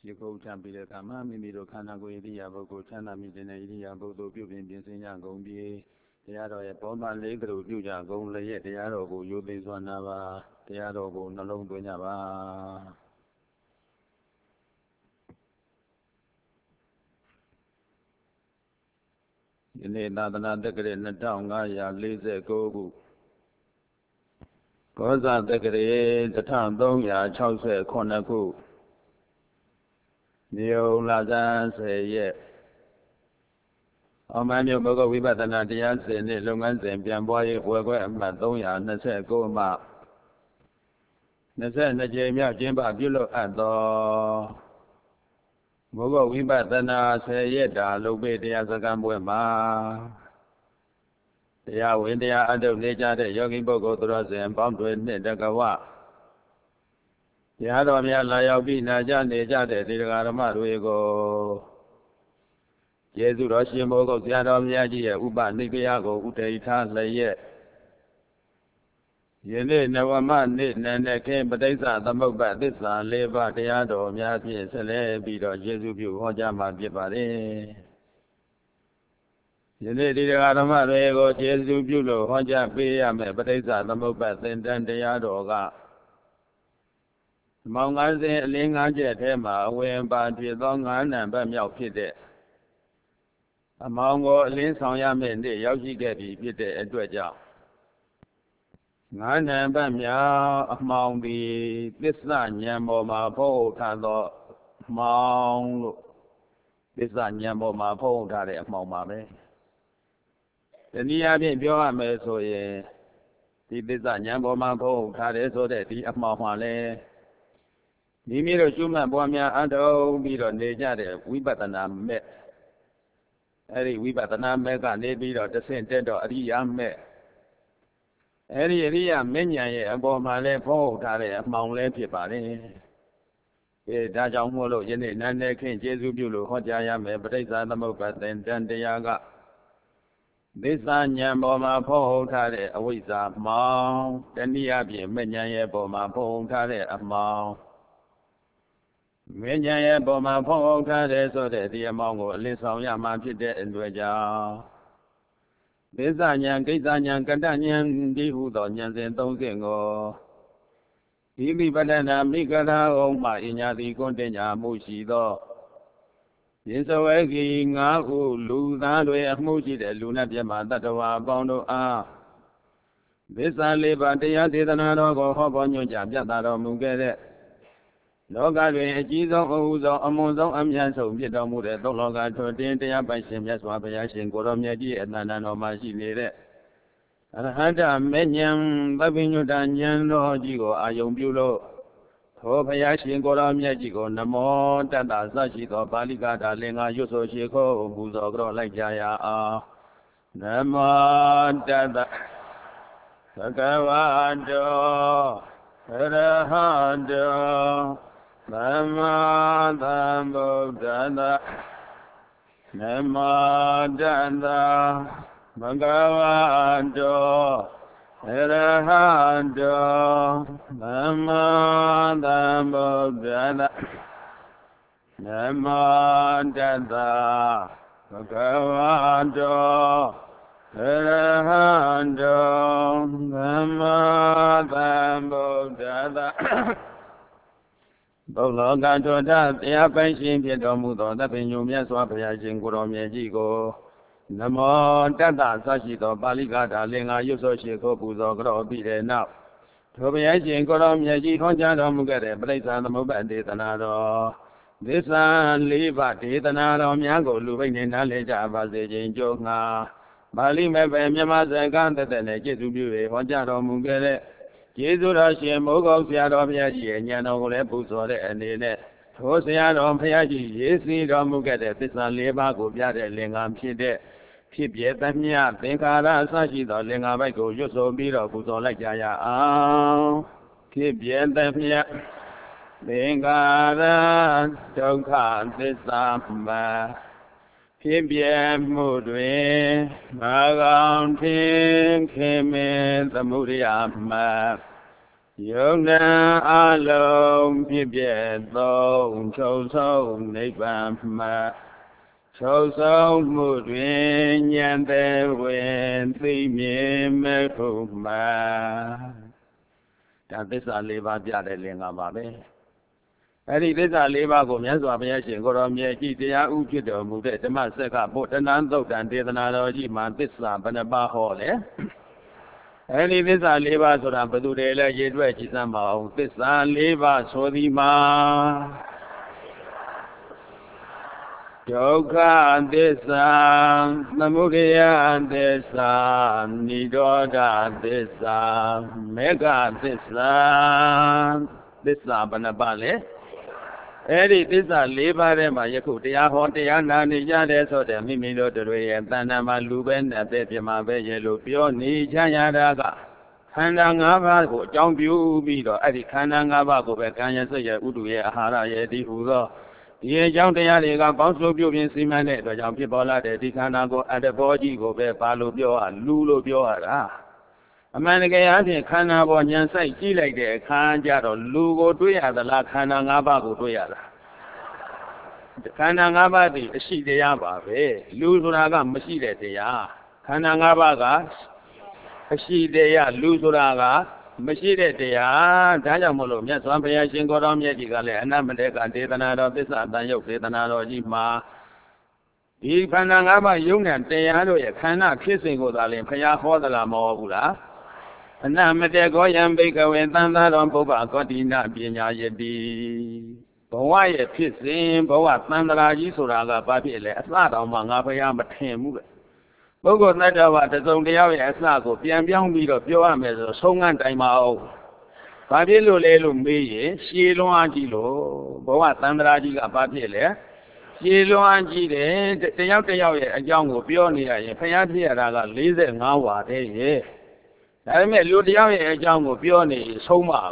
Shiko Champire Kama, Mimiro Kanago Iria Boko, Chana Midina Iria Bodo, Pupin Pinsina Gombi, the Yaro, Poma Legro, Juja, Gomlay, the Yaro, Yubis Wanava, the Yaro, Nalong Dunava. In the Nadana Decade, Natanga, Lize Gogu. Goza Decade, the town Donga, Chause, Konaku. Neo Lazan say, yeah. Omani Bogo Vibatana Dias in the Lungan and Piamboy, Wagwa, Madoya, Nase Goma. Nase Najamia, Jimba, Bulo, and Bogo Vibatana say, Yeta, Lobe, the Azagambuema. They are when they are under nature, the Yogi Bogo Dros and Bombay Nedagawa. The Adomia Layabi Naja, Neja, the Digaramaruego. Jesu Roshi Mogo, the Adomia, Uba, Nibiago, Uteita, Laye. Yene never man need Nene came, but they saw the Moba, this one, Leva, the Adom, Yaki, Sele, Bido, Jesu, Hojama, Gibari. Yene did Adamago, Jesu, Bulo, Hoja, Piame, but they saw the Moba, then the Adoga. Among us, Lingajet, Hema, when Banti, Long and Bamia Pite. Among all Lin Songyamen, the Yogi Gabi, Pite, and Dweja. Nine and Bamia among the Bislan Yamoma Po Tando Mong Bislan Yamoma Po Tade Momame. The Niabin Biome so ye the Bislan Yamoma Po Tade so that the Amamale. Nimiro Juma Bomia Ando Biro Nejade, Wibatana met. Eddie Wibatana Mega Nebiro, the Saint Dedo, Ariam met. Area Menya, about my left hole, Tare, Mount Lepipari. Dajang Molo, Jenny, Nane, King, Jesu Bulo, Hojaya, Mebreza, the Moka, then the Yaga. This son Yamboma Po Tare, a wizard, Mount, then the Abbey, Menya, Boma Po Tare, a Mount. Menya, Boma Po Tare, so that the Amongo, Lisson Yama, Pite, and Dweja. Bizanyan, Gizanyan, Kandanyan, Dihudonians and Donzingo. Ibi Banana, Migana, Oma, Inyadi, Gondenya, Mushido. Yinsoegi, Nahu, Luna, Mushi, the Luna Diama, Tatawa, Bondo, ah. Bisan Liba, the Yadidano, Hobon, Jabjata, Mugere. Loga, Jizo, Uzo, Amozo, Amyanso, Vidamu, the Loga, Totintia, by Simyas, Wabayashin, Goromyaji, and Nanano Machine. Arhada Menyam, Babinu Danyan, Logigo, Ayombulo, Hobayashin, Goromyajigo, Namo, Tata, Sashiko, Baligata, Linga, Yuso Shiko, Buzo, like Jaya, Namo, Tata, Sakavando, Arahando. Nama Dambo Danda Nama Danda Bhagavando Arahando Nama Dambo Danda Nama Danda Bhagavando Arahando Nama Dambo Danda Bologa Joda, the Apache Piedomudo, the Pinumias Wapiasin Guromiajigo, Namo Tata Sashito, Baligata, Linga, Yusoshiko, Buzo, Grobi, now. Tobiasin Guromiaji, Honjano Mugare, Blaze and the Mubandi, Tanado. This one, Libati, Tanado, Miango, Lubin, Naleja, Bazin, Jogna. Bali Mebe, Yamas, and Ganta, the Nekisu, Honjano Mugare. Jesu Rashi Mogo Siado Piaji, and Yano Lepusore and in it. Hosiado Piaji, Yesi Domugate, Pisan Lebago, Piade, Lingam Chide, Pipiet, Mia, Pinkara, Sashi, the Lingabago, Yoso Biro, Puso like Jaya, Pipiet, Mia, Pinkara, Tonkan, Pisamba. Pipiet Mudwe, Magam Pink, Kim in the Muriama. ယုံနာအလုံးဖြစ်ပြသုံးချုပ်ဆုံးနိဗ္ဗာန်မှာချုပ်ဆုံးမှုတွင်ဉာဏ်သေးဝင်သိမြင်မဲ့ခုမှာဒါသစ္စာ၄ပါးပြတဲ့လင်္ကာပါပဲအဲ့ဒီသစ္စာ၄ပါးကိုမြတ်စွာဘုရားရှင်ကိုရောမြတ်ကြီးတရားဥဖြစ်တော်မူတဲ့ဓမ္မစက္ကဗုဒ္ဓနာသုတ်တံဒေသနာတော်ကြီးမှာသစ္စာဘယ်နှပါးဟောလဲအဲ့ဒီသစ္စာ၄ပါးဆိုတာဘယ်သူတွေလဲရေတွက်ကြည့်စမ်းပါဦးသစ္စာ၄ပါးဆိုသည်မှာဒုက္ခသစ္စာသမုဒယသစ္စာနိရောဓသစ္စာမေဃသစ္စာသစ္စာဘယ်နှပါးလဲအဲ့ဒီသစ္စာ၄ပါးထဲမှာယခုတရားဟောတရားနာနေကြတဲ့ဆိုတဲ့မိမိတို့တွေရဲ့တဏ္ဍာမှာလူပဲနဲ့တဲ့ပြမှာပဲရဲ့လို့ပြောနေချမ်းရတာကခန္ဓာ၅ပါးကိုအကြောင်းပြုပြီးတော့အဲ့ဒီခန္ဓာ၅ပါးကိုပဲကံရစိတ်ရဥဒုရဲ့အာဟာရရဲ့ဒီဟူသောဒီအကြောင်းတရားတွေကပေါင်းစုပြုပြင်စီမံတဲ့အတွက်ကြောင့်ဖြစ်ပေါ်လာတဲ့ဒီခန္ဓာကိုအတ္တဘောကြီးကိုပဲဘာလို့ပြောရလူလို့ပြောရတာအမှန်တကယ်အဖြစ်ခန္ဓာပေါ်ဉာဏ်စိုက်ကြည့်လိုက်တဲ့အခါကျတော့လူကိုတွေ့ရသလားခန္ဓာ၅ပါးကိုတွေ့ရတာခန္ဓာ၅ပါးဒီအရှိတရားပါပဲလူဆိုတာကမရှိတဲ့တရားခန္ဓာ၅ပါးကအရှိတရားလူဆိုတာကမရှိတဲ့တရားဒါကြောင့်မလို့မြတ်စွာဘုရားရှင်ကိုရောမြတ်ကြီးကလည်းအနတ္တမတေကဒေသနာတော်သစ္စာတန်ရုပ်ဒေသနာတော်ကြီးမှာဒီခန္ဓာ၅ပါးယုံတဲ့တရားတို့ရဲ့ခန္ဓာဖြစ်စဉ်ကိုသာလျှင်ဘုရားဟောသလားမဟုတ်ဘူးလားအနတ္တမတေကောယံဘိကဝေသံသာတော်ပုဗ္ဗကောတိနာပညာယတိဘဝရဲ့ဖြစ်စဉ်ဘဝသံဃာကြီးဆိုတာကဘာဖြစ်လဲအစတော်မှငါဘုရားမထင်ဘူးပဲပုဂ္ဂိုလ်တ attva တစုံတယောက်ရဲ့အစကိုပြန်ပြောင်းပြီးတော့ပြောရမယ်ဆိုဆုံးခံတိုင်ပါအောင်ဘာဖြစ်လို့လဲလို့မေးရင်ရှည်လွန်အားကြီးလို့ဘဝသံဃာကြီးကဘာဖြစ်လဲရှည်လွန်အားကြီးတယ်တယောက်တယောက်ရဲ့အကြောင်းကိုပြောနေရရင်ဘုရားဖြစ်ရတာက45ဝါတည်းရဲ့ဒါပေမဲ့လူတယောက်ရဲ့အကြောင်းကိုပြောနေဆုံးပါ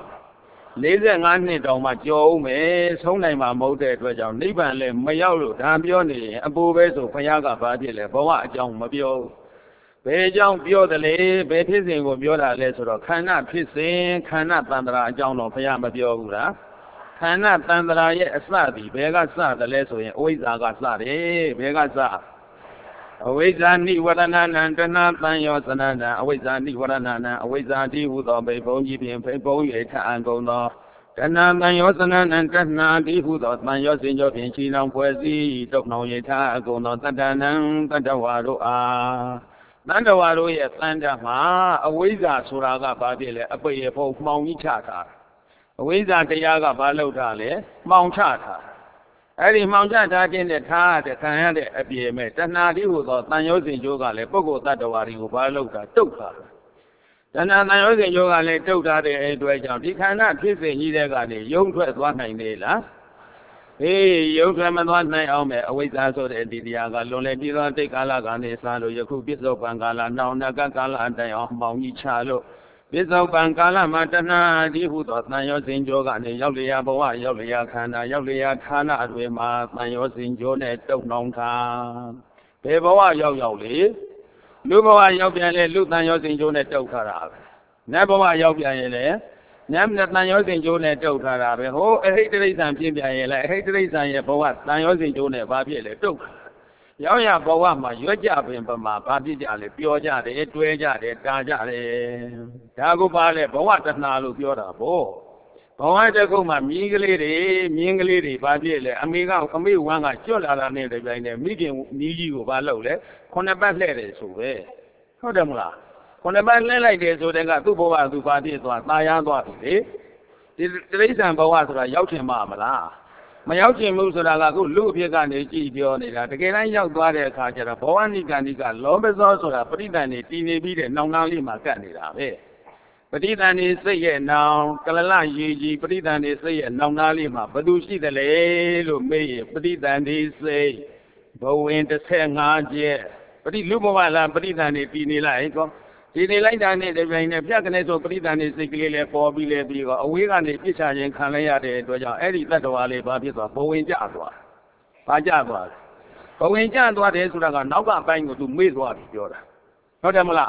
45နှစ်တောင်မှကြော်ဦးမယ်ဆုံးနိုင်မှာမဟုတ်တဲ့အတွက်ကြောင့်နိဗ္ဗာန်လည်းမရောက်လို့ဒါပြောနေရင်အပူပဲဆိုဘုရားကဘာဖြစ်လဲဘဝအကြောင်းမပြောဘယ်အကြောင်းပြောတယ်လဲဘယ်ဖြစ်စဉ်ကိုပြောတာလဲဆိုတော့ခန္ဓာဖြစ်စဉ်ခန္ဓာတန်ត្រာအကြောင်းတော့ဘုရားမပြောဘူးလားခန္ဓာတန်ត្រာရဲ့အစသည်ဘယ်ကစတယ်လဲဆိုရင်အဝိဇ္ဇာကစတယ်ဘယ်ကစအဝိဇ္ဇာနိဝရဏနံတဏသံယောသနတံအဝိဇ္ဇာနိဝရဏနံအဝိဇ္ဇာတိဟုသောဘေဘုံကြီးဖြင့်ဖေဘုံ၍ထအံကုန်သောတဏသံယောသနနံတဏတိဟုသောသံယောစဉ်ကျော်ဖြင့်ခြိနောင်ဖွဲ့စည်းတုတ်နှောင်၍ထအကုန်သောတတ္တနံတတ္တဝါတို့အားတတ္တဝါတို့ရဲ့တန်တမှာအဝိဇ္ဇာဆိုတာကဘာဖြစ်လဲအပိယဖုံမှောင်ကြီးချတာအဝိဇ္ဇာတရားကဘာလုပ်တာလဲမှောင်ချတာအဲ့ဒီမှောင်ချထားခြင်းနဲ့ထားတဲ့ခံရတဲ့အပြည့်မဲ့တဏှာတိဟုသောတန်ရုပ်စဉ်ကျိုးကလည်းပုဂ္ဂိုလ်တ attva တွေကိုဘာလုပ်တာတုတ်တာတဏှာတန်ရုပ်စဉ်ကျိုးကလည်းတုတ်ထားတဲ့အတွက်ကြောင့်ဒီခန္ဓာဖြစ်စဉ်ကြီးတဲ့ကနေယုံထွက်သွားနိုင်သေးလားအေးယုံထွက်မသွားနိုင်အောင်မဲ့အဝိဇ္ဇာဆိုတဲ့ဒီတရားကလွန်လေပြီးသောတိတ်ကာလကနေစလို့ယခုပြစ္ဆုတ်ပံကာလနောင်နဂကာလအတိုင်အောင်မှောင်ကြီးချလို့ပြစ္ဆုတ်ပံကာလမှာတဏှာတိဟုသောတန်ရောစဉ်ကျိုးကနေရောက်လျာဘဝရောက်လျာခန္ဓာရောက်လျာဌာနတွေမှာတန်ရောစဉ်ကျိုးနဲ့တုတ်နှောင်တာဘယ်ဘဝရောက်လေလူဘဝရောက်ပြန်လေလူတန်ရောစဉ်ကျိုးနဲ့တုတ်ထားတာပဲနတ်ဘဝရောက်ပြန်ရင်လေနတ်တန်ရောစဉ်ကျိုးနဲ့တုတ်ထားတာပဲဟိုအဟိတရိစ္ဆာန်ပြင်းပြန်ရင်လေအဟိတရိစ္ဆာန်ရဲ့ဘဝတန်ရောစဉ်ကျိုးနဲ့ဘာဖြစ်လဲတုတ်ရောက်ရဘဝမှာရွတ်ကြပင်ပမာဘာဖြစ်ကြလဲပြောကြတယ်တွဲကြတယ်တာကြတယ်ဒါကိုပါလဲဘဝတဏှာလို့ပြောတာပေါ့ဘဝတစ်ခုမှာမြင်းကလေးတွေဘာဖြစ်လဲအမေဝမ်းကကျွတ်လာတာနဲ့တပြိုင်တည်းမိခင်မြင်းကြီးကိုဘာလုပ်လဲခုနှစ်ပတ်လှည့်တယ်ဆိုပဲဟုတ်တယ်မလားခုနှစ်ပတ်လှည့်လိုက်တယ်ဆိုတဲ့ကသူ့ဘဝသူဘာဖြစ်သွားตายရသွားပြီလေဒီတိရစ္ဆာန်ဘဝဆိုတာရောက်ချင်မှာမလားမရောက်ချင်မှုဆိုတာကခုလူအဖြစ်ကနေကြည်ပြောနေတာတကယ်တမ်းရောက်သွားတဲ့အခါကျတော့ဘောဝနိကန္တိကလောဘဇောဆိုတာပရိသန်နေတည်နေပြီးတဲ့နောင်နာလေးမှာကတ်နေတာပဲပရိသန်နေစိတ်ရဲ့နောင်ကလလရေကြီးပရိသန်နေစိတ်ရဲ့နောင်နာလေးမှာဘယ်သူရှိတယ်လဲလို့မေးရင်ပရိသန်နေစိတ်ဘဝင်15ကျက်လူဘဝလားပရိသန်နေတည်နေလိုက်ကောဒီနေလိုက်တာနဲ့တပြိုင်နက်ပြကနေဆိုပရိသန်နေစိတ်ကလေးလည်းပေါ်ပြီးလဲပြီးတော့အဝေးကနေပြစ်ချခြင်းခံလိုက်ရတဲ့အတွက်ကြောင့်အဲ့ဒီတ attva လေးဘာဖြစ်သွားဘဝင်ကျသွားဘာကျသွားလဲဘဝင်ကျသွားတယ်ဆိုတာကနောက်ကပိုင်းကိုသူမေ့သွားပြီပြောတာဟုတ်တယ်မလား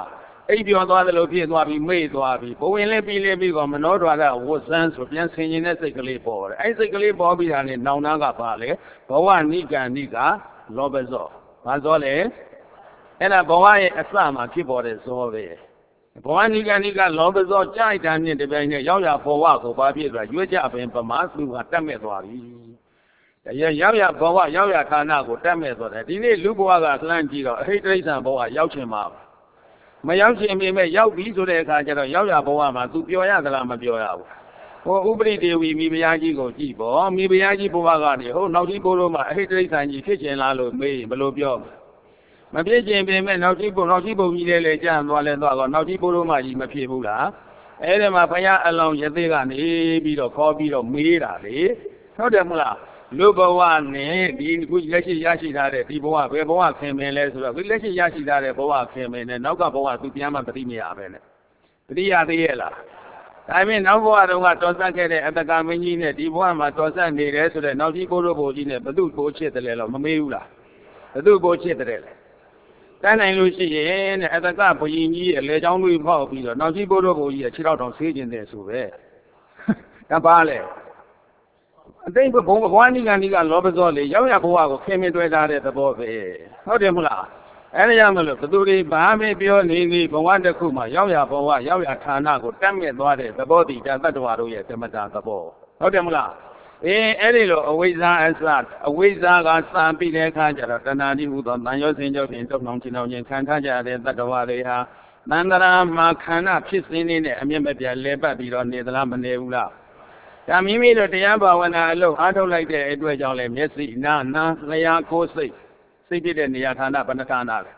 အိပ်ပြောသွားသလိုဖြစ်သွားပြီးမေ့သွားပြီးဘဝင်လေးပြီးတော့မနှောတော်တာဝတ်ဆန်းဆိုပြန်ဆင်ရင်တဲ့စိတ်ကလေးပေါ်တယ်အဲ့စိတ်ကလေးပေါ်ပြီးတာနဲ့နောင်နာကပါလေဘဝနိကနိကလောဘဇောဘာဇောလဲအဲ့ဒါဘဝရဲ့အစမှာဖြစ်ပေါ်တဲ့ဇောပဲဘဝနိကနိကလောဘဇောကြိုက်တာနဲ့တပြိုင်နက်ရောက်ရဘဝကိုဘာဖြစ်သွားရွေးကြပင်ပမာသူကတတ်မဲ့သွားပြီရောက်ရဘဝရောက်ရဌာနကိုတတ်မဲ့သွားတယ်ဒီနေ့လူဘဝကလှမ်းကြည့်တော့အဟိတရိစ္ဆာန်ဘဝရောက်ချင်မှာမရောက်ချင်ပေမဲ့ရောက်ပြီဆိုတဲ့အခါကျတော့ရောက်ရဘဝမှာသူပြောရသလားမပြောရဘူးဟိုဥပရိဒေဝီမိဖုရားကြီးကိုကြည့်ပေါ့မိဖုရားကြီးဘဝကနေဟိုနောက်ကြီးဘိုးတို့မှာအဟိတရိစ္ဆာန်ကြီးဖြစ်ချင်လားလို့မေးရင်ဘယ်လိုပြောမဖြစ်ချင်ပေမဲ့နောက်ကြီးဘုံကြီးလည်းကြံသွားလဲသွားတော့နောက်ကြီးဘိုးတို့မှကြီးမဖြစ်ဘူးလားအဲ့ဒီမှာဘုရားအလောင်းရသေးကနေပြီးတော့ခေါ်ပြီးတော့မေးတာလေဟုတ်တယ်မလားလူဘဝနဲ့ဒီခုလက်ရှိရရှိထားတဲ့ဒီဘဝဘယ်ဘဝခင်မင်းလဲဆိုတော့ဒီလက်ရှိရရှိထားတဲ့ဘဝခင်မင်းနဲ့နောက်ကဘဝသူပြန်မှတတိမရပဲနဲ့တတိယသေးရဲ့လားဒါပေမဲ့နောက်ဘဝတုန်းကတော်ဆက်ခဲ့တဲ့အတ္တကမင်းကြီးနဲ့ဒီဘဝမှာတော်ဆက်နေတယ်ဆိုတဲ့နောက်ကြီးဘိုးတို့ဘိုးကြီးနဲ့ဘသူ့ကိုချစ်တယ်လဲလို့မမေးဘူးလားဘသူ့ကိုချစ်တယ်လဲတန်းနိုင်လို့ရှိရင်တဲ့အတ္တကဘုရင်ကြီးရဲ့လေချောင်းတွေဖောက်ပြီးတော့နောက်ကြီးဘိုးတို့ဘိုးကြီးရဲ့ခြေထောက်တောင်ဆေးကျင်တယ်ဆိုပဲဒါပါလေအသိဘုံဘဝနိကနိကလောဘဇောလေရောက်ရဘဝကိုခင်မင်းတွေ့ထားတဲ့သဘောပဲဟုတ်တယ်မလားအဲ့ဒါကြောင့်မလို့ဘသူတွေဘာမှပြောနေနေဘဝတစ်ခုမှာရောက်ရဘဝရောက်ရဌာနကိုတတ်မြတ်သွားတဲ့သဘောတည်တတ္တဝါတို့ရဲ့ဓမ္မတာသဘောဟုတ်တယ်မလားအဲ့ဒီလိုအဝိဇ္ဇာအစအဝိဇ္ဇာကစံပြီးတဲ့အခါကျတော့တဏှာတိဟူသောတန်ရောစင်ကြောဖြင့်တုံနှောင်ချင်အောင်ခြင်းခံထားကြတဲ့တတ္တဝါတွေဟာသန္တရာမှာခန္ဓာဖြစ်စဉ်နေနဲ့အမျက်မပြတ်လဲပတ်ပြီးတော့နေသလားမနေဘူးလားဒါမိမိတို့တရားဘာဝနာအလုပ်အားထုတ်လိုက်တဲ့အတွက်ကြောင့်လည်းမျက်စိနာနာလျာကိုယ်စိတ်ဖြစ်တဲ့နေရာဌာနဘဏ္ဍဌာနလဲ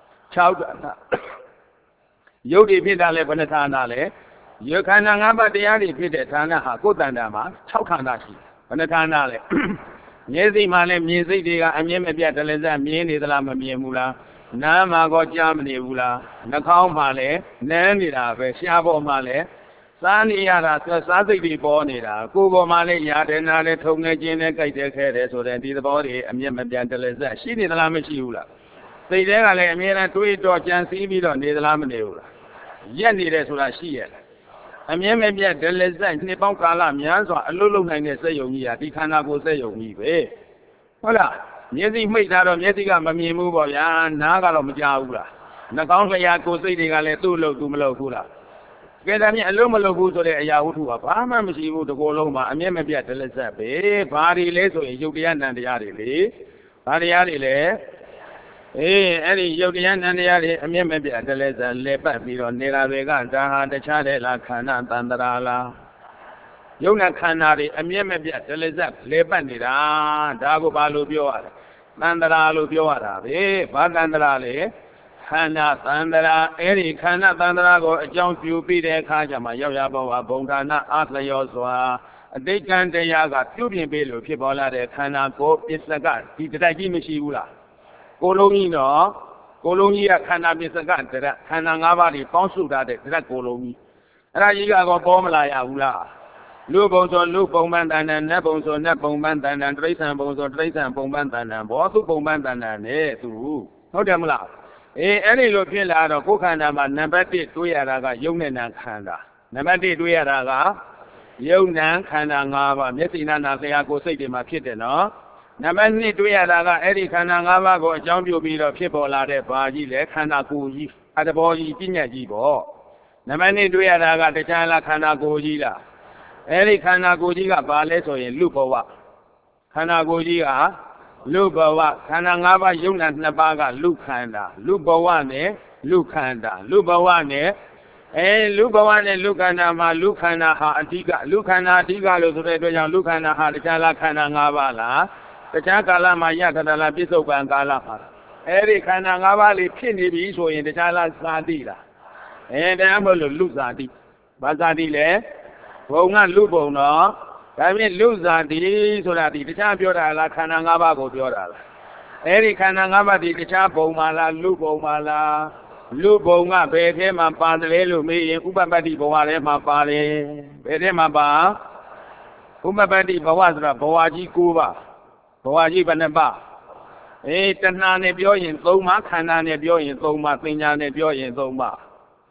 6ဌာနယုတ်တွေဖြစ်တာလဲဘဏ္ဍဌာနလဲယခန္ဓာ၅ပါးတရားတွေဖြစ်တဲ့ဌာနဟာကိုယ်တဏ္ဍာမှာ6ဌာနရှိဘဏ္ဍဌာနလဲမျက်စိမှာလဲမြင်စိတ်တွေကအမြင်မပြတ်တလည်းစမြင်နေသလားမမြင်ဘူးလားနားမှာကောကြားမနေဘူးလားနှာခေါင်းမှာလဲနမ်းနေတာပဲရှားပေါ်မှာလဲစားနေရတာစားစိတ်တွေပေါ်နေတာကိုယ်ပေါ်မှာလည်းရတယ်နာလည်းထုံနေခြင်းနဲ့ကြိုက်တဲ့ခဲတယ်ဆိုတဲ့ဒီသဘောတွေအမျက်မပြတ်တလည်းဆက်ရှိနေသလားမရှိဘူးလားစိတ်ထဲကလည်းအမြဲတမ်းတွေးတော့ကြံစည်ပြီးတော့နေသလားမနေဘူးလားရက်နေတယ်ဆိုတာရှိရဲ့အမြဲမပြတ်တလည်းဆက်နှစ်ပေါင်းကာလများစွာအလုလုံနိုင်တဲ့စက်ယုံကြီးဟာဒီခန္ဓာကိုယ်စက်ယုံကြီးပဲဟုတ်လားမျက်စိမှိတ်ထားတော့မျက်စိကမမြင်ဘူးပေါ့ဗျာနားကတော့မကြားဘူးလားနှာခေါင်းလျှာကိုယ်စိတ်တွေကလည်းသူ့လို့သူမလို့ဘူးလားကဲဒါမြင်အလုံးမလုံးဘူးဆိုတဲ့အရာဝတ္ထုကဘာမှမရှိဘူးတကောလုံးမှာအမျက်မပြတ်တလက်ဆက်ပဲဘာတွေလဲဆိုရင်ယုတ်တရားနံတရားတွေလေဘာတရားတွေလဲအဲ့ဒီယုတ်တရားနံတရားတွေအမျက်မပြတ်တလက်ဆက်လဲပတ်ပြီးတော့နေတာတွေကဒါဟာတခြားတဲ့လားခန္ဓာတန်တရာလားယုတ်နာခန္ဓာတွေအမျက်မပြတ်တလက်ဆက်လဲပတ်နေတာဒါကိုဘာလို့ပြောရလဲတန်တရာလို့ပြောရတာပဲဘာတန်တရာလဲခန္ဓာသန္တရာအဲ့ဒီခန္ဓာသန္တရာကိုအကြောင်းပြုပြီးတဲ့အခါကျမှရောက်ရဘဝဘုံဌာနအာလျောစွာအတိတ်ကံတရားကပြုပြင်ပေးလို့ဖြစ်ပေါ်လာတဲ့ခန္ဓာကိုယ်ပစ္စကဒီတတိုက်ကြီးမရှိဘူးလားကိုလုံးကြီးတော့ကိုလုံးကြီးကခန္ဓာပစ္စကတရခန္ဓာ၅ပါးတွေပေါင်းစုထားတဲ့တရကိုလုံးကြီးအဲ့ဒါကြီးကတော့ပေါ်မလာရဘူးလားလူဘုံဆိုလူပုံပန်းတန်တန်နတ်ဘုံဆိုနတ်ပုံပန်းတန်တန်တိရစ္ဆာန်ဘုံဆိုတိရစ္ဆာန်ပုံပန်းတန်တန်ဘောသူပုံပန်းတန်တန်နဲ့သူဟုတ်တယ်မလားအဲ့ဒီလိုဖြစ်လာတော့ကိုယ်ခန္ဓာမှာနံပါတ်1တွေးရတာကယုံနဲ့နာခန္ဓာနံပါတ်1တွေးရတာကယုံနာခန္ဓာ၅ပါးမျက်စိနာနာလျှာကိုယ်စိတ်တွေမှာဖြစ်တယ်နော်နံပါတ်2တွေးရတာကအဲ့ဒီခန္ဓာ၅ပါးကိုအကြောင်းပြုပြီးတော့ဖြစ်ပေါ်လာတဲ့ဘာကြီးလဲခန္ဓာကိုယ်ကြီးအတဘောကြီးပြည့်ညတ်ကြီးပေါ့နံပါတ်2တွေးရတာကတခြားလားခန္ဓာကိုယ်ကြီးလားအဲ့ဒီခန္ဓာကိုယ်ကြီးကဘာလဲဆိုရင်လူဘဝခန္ဓာကိုယ်ကြီးကလူဘဝခန္ဓာ၅ပါးယုံနာ2ပါးကလူခန္ဓာလူဘဝနဲ့လူခန္ဓာလူဘဝနဲ့လူဘဝနဲ့လူခန္ဓာမှာလူခန္ဓာဟာအဓိကလူခန္ဓာအဓိကလို့ဆိုတဲ့အတွက်ကြောင့်လူခန္ဓာဟာတခြားလားခန္ဓာ၅ပါးလားတခြားကာလမှာယခန္ဓာလားပြစ္ဆုတ်ပံကာလမှာအဲ့ဒီခန္ဓာ၅ပါးလေးဖြစ်နေပြီဆိုရင်တခြားလားဇာတိလားတရားမလို့လူဇာတိဘာဇာတိလဲဘုံကလူဘုံတော့ဒါဖြင့်လူဇာတိဆိုတာဒီတခြားပြောတာလားခန္ဓာ၅ပါးကိုပြောတာလားအဲ့ဒီခန္ဓာ၅ပါးဒီတခြားဘုံမှာလားလူဘုံမှာလားလူဘုံကဘယ်ထဲမှာပါတယ်လို့မေးရင်ဥပပတ္တိဘဝထဲမှာပါတယ်ဘယ်ထဲမှာပါဥပပတ္တိဘဝဆိုတာဘဝကြီး9ပါးဘဝကြီးဘယ်နှပါးတဏှာနဲ့ပြောရင်3ပါးခန္ဓာနဲ့ပြောရင်3ပါးပညာနဲ့ပြောရင်3ပါး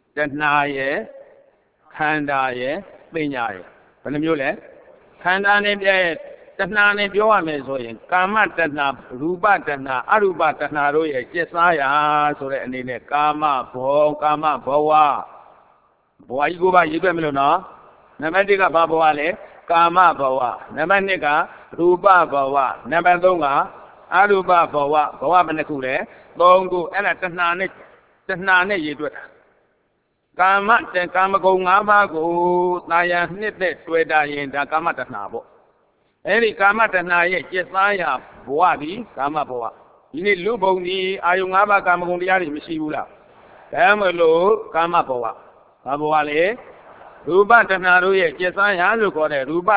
တဏှာရဲ့ခန္ဓာရဲ့ပညာရဲ့ဘယ်နှမျိုးလဲခန္ဓာနဲ့ပြည့်တဏှာနဲ့ပြောရမယ်ဆိုရင်ကာမတဏှာရူပတဏှာအရူပတဏှာတို့ရဲ့ကျက်စားရာဆိုတဲ့အနေနဲ့ကာမဘောကာမဘဝဘဝကြီးကိုပါရေးပြမလို့နော်နံပါတ်1ကဘာဘဝလဲကာမဘဝနံပါတ်2ကရူပဘဝနံပါတ်3ကအရူပဘဝဘဝဘယ်နှခုလဲ3ခုအဲ့ဒါတဏှာနဲ့ရေးတွက်တာကာမဂုဏ်5ပါးကိုတာယာနှစ်သက်တွေ့တာရင်ဒါကာမတဏှာပေါ့အဲ့ဒီကာမတဏှာရဲ့ကျက်စားရာဘဝဒီကာမဘဝဒီနေ့လူဘုံဒီအာယု5ပါးကာမဂုဏ်တရားတွေမရှိဘူးလားဒါမှမလို့ကာမဘဝဘာဘဝလဲရူပတဏှာတို့ရဲ့ကျက်စားရာလို့ခေါ်တဲ့ရူပ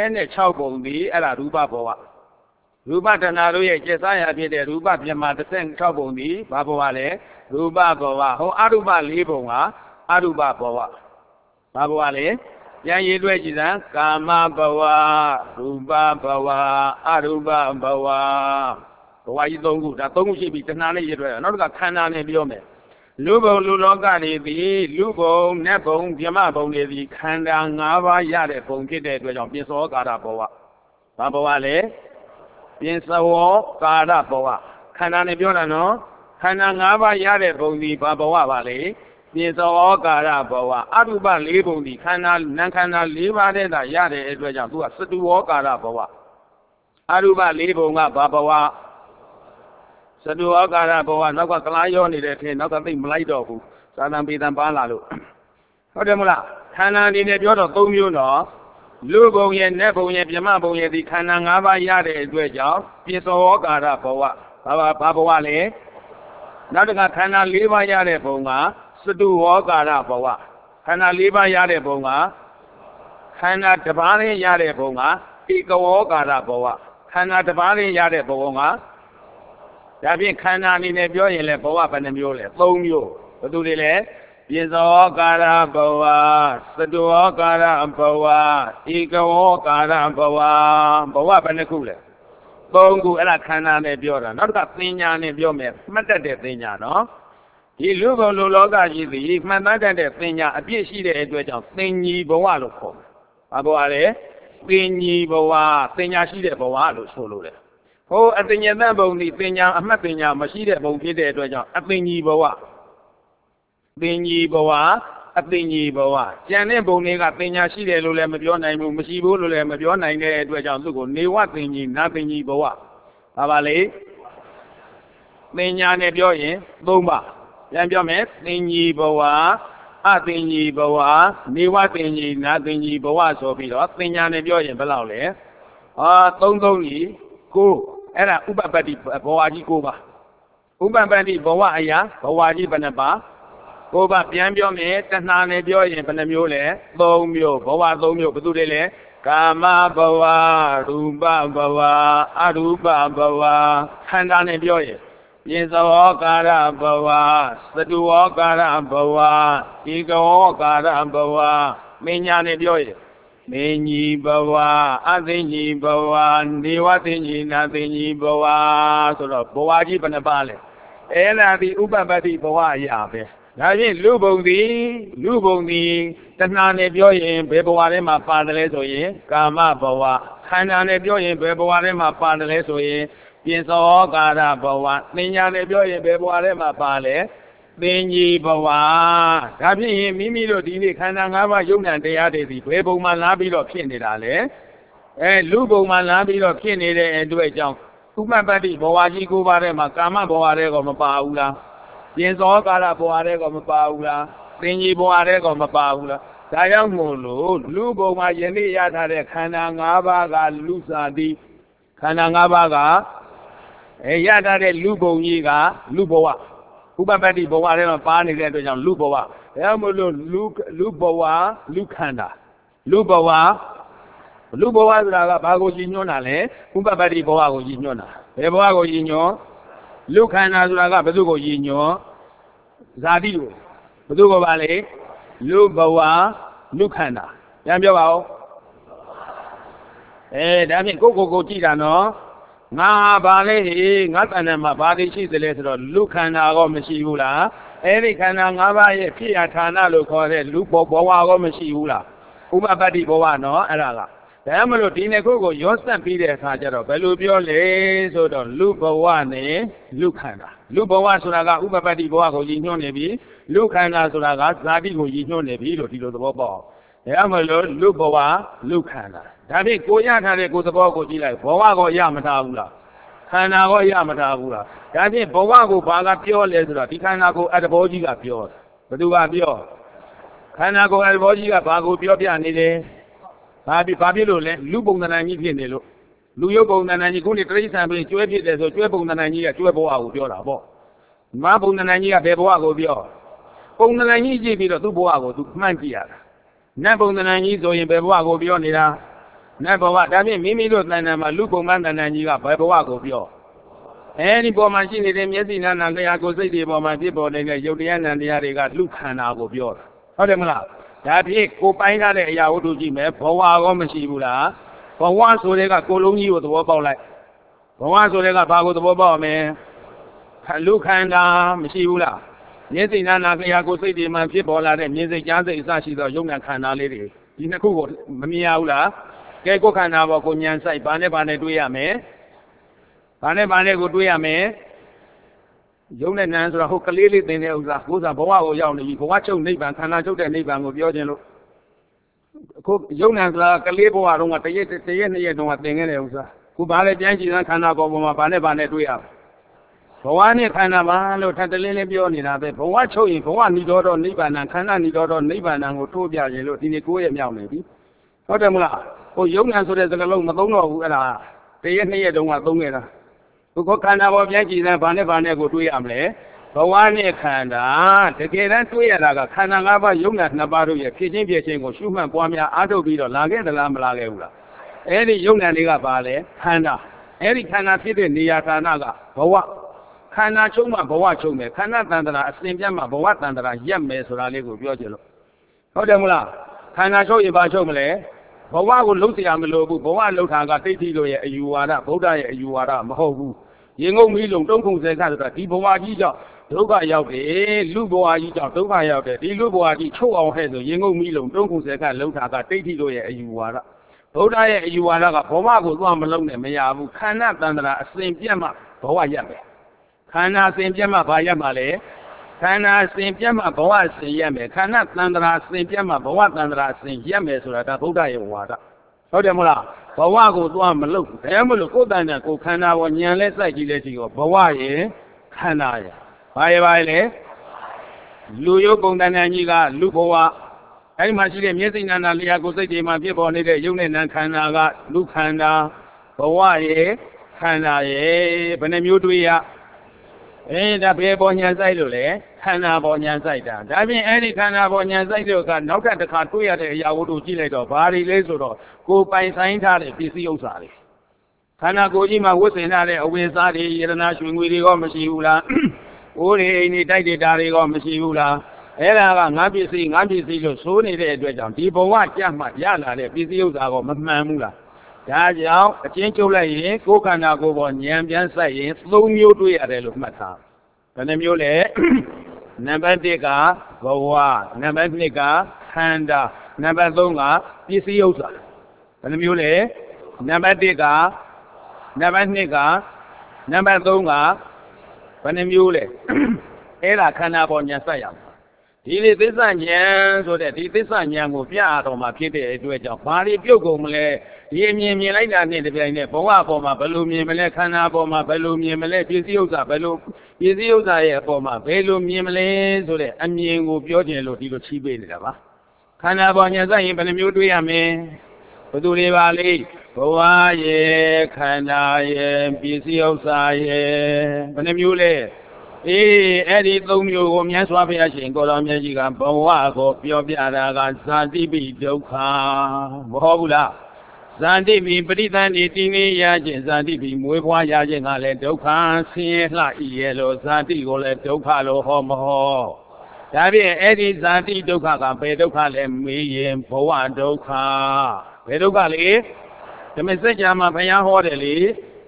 36ပုံဒီအဲ့ဒါရူပဘဝရူပတဏှာတို့ရဲ့ကျက်စားရာဖြစ်တဲ့ရူပပြမ36ပုံဒီဘာဘဝလဲရူပဘဝဟောအရူပ4ပုံကအရူပဘဝဘာဘဝလဲပြန်ရေးတွဲကြည့်စမ်းကာမဘဝရူပဘဝအရူပဘဝဘဝကြီး3ခုဒါ3ခုရှိပြီတဏှာနဲ့ရေးတွဲတာနောက်တစ်ခါခန္ဓာနဲ့ပြောမယ်လူဘုံလူလောကတွေသည်လူဘုံနတ်ဘုံဗြဟ္မဘုံတွေသည်ခန္ဓာ5ပါးရတဲ့ဘုံဖြစ်တဲ့အတွက်ကြောင့်ပိဿဝကာရဘဝဘာဘဝလဲပိဿဝကာရဘဝခန္ဓာနဲ့ပြောတာနော်ခန္ဓာ5ပါးရတဲ့ဘုံသည်ဘာဘဝပါလဲပိဿဝကာရဘဝအရူပ4ဘုံသည်ခန္ဓာနံခန္ဓာ4ပါးတဲ့သာရတဲ့အတွက်ကြောင့်သူကစတုဝကာရဘဝအရူပ4ဘုံကဘာဘဝစတုဝကာရဘဝနောက်ကကလားရောနေတဲ့ထင်နောက်ကသိမလိုက်တော့ဘူးသာသံပေတံပါလာလို့ဟုတ်တယ်မလားခန္ဓာအနေနဲ့ပြောတော့3မျိုးနော်လူဘုံရဲ့နတ်ဘုံရဲ့ဗြဟ္မဘုံရဲ့ဒီခန္ဓာ5ပါးရတဲ့အတွက်ကြောင့်ပိဿဝကာရဘဝဘာဘဝလဲနောက်တစ်ခါခန္ဓာ4ပါးရတဲ့ဘုံကစတုဝကာရဘဝခန္ဓာ4ပါးရတဲ့ဘုံကခန္ဓာတစ်ပါးနဲ့ရတဲ့ဘုံကဧကဝကာရဘဝခန္ဓာတစ်ပါးနဲ့ရတဲ့ဘုံကဒါဖြင့်ခန္ဓာအနေနဲ့ပြောရင်လည်းဘဝဘယ်နှမျိုးလဲ3မျိုးဘယ်သူတွေလဲပိဿဝကာရဘဝစတုဝကာရဘဝဧကဝကာရဘဝဘဝဘယ်နှခုလဲ3ခုအဲ့ဒါခန္ဓာနဲ့ပြောတာနောက်တစ်ခါသင်ညာနဲ့ပြောမယ်မှတ်တတ်တဲ့သင်ညာနော်ဒီလူဘုံလူလောကကြီးသည်မှတ်သားတတ်တဲ့သင်ညာအပြည့်ရှိတဲ့အတွက်ကြောင့်သင်ညီဘဝလို့ခေါ်တယ်ဘာဘဝလဲသင်ညီဘဝသင်ညာရှိတဲ့ဘဝလို့ဆိုလို့တယ်ဟိုအတင်ညတဘုံဒီပညာအမှတ်ပညာမရှိတဲ့ဘုံဖြစ်တဲ့အတွက်ကြောင့်အပင်ကြီးဘဝပင်ကြီးဘဝအပင်ကြီးဘဝကျန်တဲ့ဘုံတွေကပညာရှိတယ်လို့လည်းမပြောနိုင်ဘူးမရှိဘူးလို့လည်းမပြောနိုင်တဲ့အတွက်ကြောင့်သူ့ကိုနေဝပင်ကြီးနာပင်ကြီးဘဝဘာပါလဲပညာနဲ့ပြောရင်3ပါပြန်ပြောမယ်ပင်ကြီးဘဝအပင်ကြီးဘဝနေဝပင်ကြီးနာပင်ကြီးဘဝဆိုပြီးတော့ပညာနဲ့ပြောရင်ဘယ်လောက်လဲ3ကြီးကိုအဲ့ဒါဥပပတ္တိဘဝကြီး9ပါဥပပတ္တိဘဝအရာဘဝကြီးဘယ်နှပါ9ပါပြန်ပြောမယ်တဏှာနဲ့ပြောရင်ဘယ်နှမျိုးလဲ3မျိုးဘဝ3မျိုးဘယ်သူတွေလဲကာမဘဝရူပဘဝအရူပဘဝခန္ဓာနဲ့ပြောရင်ပိဿဝကာရဘဝစတုဝကာရဘဝဧကဝကာရဘဝမညာနဲ့ပြောရင်မင်းကြီးဘဝအသိကြီးဘဝနေဝသိကြီးနာသိကြီးဘဝဆိုတော့ဘဝကြီးဘယ်နှပါလဲအဲ့ဒါဒီဥပပတ္တိဘဝအရာပဲဒါဖြင့်လူဘုံသည်တဏှာနဲ့ပြောရင်ဘယ်ဘဝထဲမှာပါတယ်လဲဆိုရင်ကာမဘဝခန္ဓာနဲ့ပြောရင်ဘယ်ဘဝထဲမှာပါတယ်လဲဆိုရင်ပိဿဝကာရဘဝသင်ညာနဲ့ပြောရင်ဘယ်ဘဝထဲမှာပါလဲသင်ကြီးဘဝဒါဖြစ်ရင်မိမိတို့ဒီနေ့ခန္ဓာ5ပါးယုံ nant တရားတွေဒီဘယ်ဘုံမှာလာပြီးတော့ဖြစ်နေတာလဲလူဘုံမှာလာပြီးတော့ဖြစ်နေတဲ့အတွက်ကြောင့်ဥပပတ္တိဘဝကြီး9ပါးထဲမှာကာမဘဝတွေကမပါဘူးလားပိဿဝကာရဘဝတွေကမပါဘူးလားသင်ကြီးဘဝတွေကမပါဘူးလားဒါကြောင့်မို့လို့လူဘုံမှာယနေ့ရထားတဲ့ခန္ဓာ5ပါးကလူစာတိခန္ဓာ5ပါးကရထားတဲ့လူဘုံကြီးကလူဘဝဥပပတ္တိဘဝထဲမှာပါနေတဲ့အတွက်ကြောင့်လူဘဝဒါကြောင့်မို့လို့လူဘဝလူခန္ဓာလူဘဝဆိုတာကဘာကိုရည်ညွှန်းတာလဲဥပပတ္တိဘဝကိုရည်ညွှန်းတာဘယ်ဘဝကိုရည်ညွှန်းလူခန္ဓာဆိုတာကဘယ်သူကိုရည်ညွှန်းဇာတိကိုဘယ်သူကိုပါလဲလူဘဝလူခန္ဓာပြန်ပြောပါဦးဒါဖြင့်ကိုကြည့်တာနော်ငါဘာလဲဟေးငါတဏ္ဍာမှာဘာတွေရှိသလဲဆိုတော့လူခန္ဓာကောမရှိဘူးလား Every kind of Nava, Piatana, look or Lupo Boa, Machula, Uba Badi Boa, no, Araga. The Amalotine Cogo, Yosta Pide Sajaro, Belubio, so don't Lupo one, Lucana. Lupo one, Suraga, Uba Badi Boa, Gino Nevi, Lucana Suraga, Zadi, Gino Nevi, Tilo the Bobo. The Amalot, Lupoa, Lucana. David Goyana goes about Gojila, Boago Yamataula. Kanago Yamataula. That is Boago Baga Pure Lesra, the Kanago at the Bojiga Pure. But do I pure? Kanago at Bojiga Bago Pure Pianide. Babi Babilo, Lubong and Nani Pinelo. Luyogo and Nani Kuni Trace and Tuepi, there's a Tuebong and Nani, Tuebo, Pure. Mabong and Nani, Beboago Pure. Bong and Nani, Jibito, Tuboago, to Mantia. Nabong and Nani, so in Beboago Pionida. Never what I mean, Mimi look like a Lupo man and you got Beboago Pure. Any bomb machine, Yesina, and they are going to say about my people, and Yodian and the other got Lucana Pure. How them up? That he go find out a Yahoo Jim, Boa Machibula. For once, so they got Coloni with the wobble like. For once, so they got Bago the wobble, man. Lucana Machibula. Yes, in Anago City, my people are the music, Yanza is actually the young Kana lady. In the cool, Miaula, Gego Canava, Kunyan Sai, Bane Bane Duya, Bane Bane Guduya, Young and Nanza, who clearly they know who's a Boa young, you watch your neighbor, Kana took the neighbor of your general. Young and Calibo, I don't want to get the end, you don't want to think else. Who Bale Janji and Kanabo, Bane Bane Duya. For one, Kanama, look at the Lily Bionina, for what showing for one, Nidodo, Niban, and Kana Nidodo, Niban, and Utopia, you look in the Kuya Meow, maybe. What am I? Oh, young and so there's a long Madonna, they ain't don't want to who go Kanabo Yankees and Banevane go to Yamle. For one, Kanda, the Garan to Yalaga, Kanava, young at Nabaru, Kitchen Piaching, or Schumann, Pomia, Adobido, Lage, the Lambalagula. Any young and Liga Bale, Kanda, any Kana fit in the Yatanaga, for what? Kana Chuma, Boa Chume, Kana Tandra, Slimjama, Boa Tandra, Yamme, Solaligo, Biogelo. Hodamula, Kana show you by Chomele, Boa will look the Amelo, Boa Lotaga, Tito, you are that, Boda, you are that, Mahogu. Yango Milum, don't go say that, Tiboa Gija, Toga Yaude, Luboa Gija, Toga Yaude, Luboa Gicho or Head, Yango Milum, don't go say that, Lotaga, Tito, you are that. Boda, you are that, Boa will go alone, Mayabu, Kana Tandra, Slimjama, Boa Yabe. Kana Simjama Bayamale, Kana Simjama Boa Siame, Kana Tandra Simjama Boa Tandra Simjame Surata Buddha Wada. Odemula, Boa goes one look, Emulu Dana, Kana one yan less like you, Boa, Kanaya. Bye, Luyo Bondananiga, Luboa. I must see them using an Aliago City, my people needed Union and Kanaga, Lukanda, Boa, Kanaye, Benemutuia. Eh, the Bebonian Zaidule, Canabonian Zaida. I mean, any Canabonian Zaido can knock at the Katuya, the Yahudu Giledo, Bari Lesudo, go by Saint Tari, PCO Sari. Kanagojima was in a Wizari, International Video Machula, Uri, any Dadi Dari or Machula, Ella, Nabisi, so needed to people watch Yama, Yana, the PCO or Mamula. That's how a change of lay, go Kanago on Yam say, slow you to a look matter. Panamule, Nabadega, Goa, Nabadega, Handa, Nabadonga, PCOsa. Panamule, Nabadega, Nabadega, Nabadonga, Panamule, Ella Canabon Yasayam. He is this onion, so that this onion will be out of my kitty to a job. Party Pugumle, Yemi like that in the planet, Boa for my balloon, Yemele, Cana for my balloon, Yemele, Piziosa, balloon, Piziosa for my balloon, Yemele, so that Onion will be original to Chibi. Cana Bonya, even a mutuame, Paduri Valley, Boa, ye, Cana, ye, Piziosa, ye, Panamule. Eddie Lomio, Miaswapia, Golamia, Boago, Piopiara, Santi Doka, Bohula, Santi Britan, Itini Yajin, Santi Muewa Yajin, Ale Doka, Sierra Yellow, Santi Gole Dokalo Homo. Tabi Eddie Santi Doka, Pedoka, me, Boa Doka, Pedokali, the message I'm a Paya Hodeli.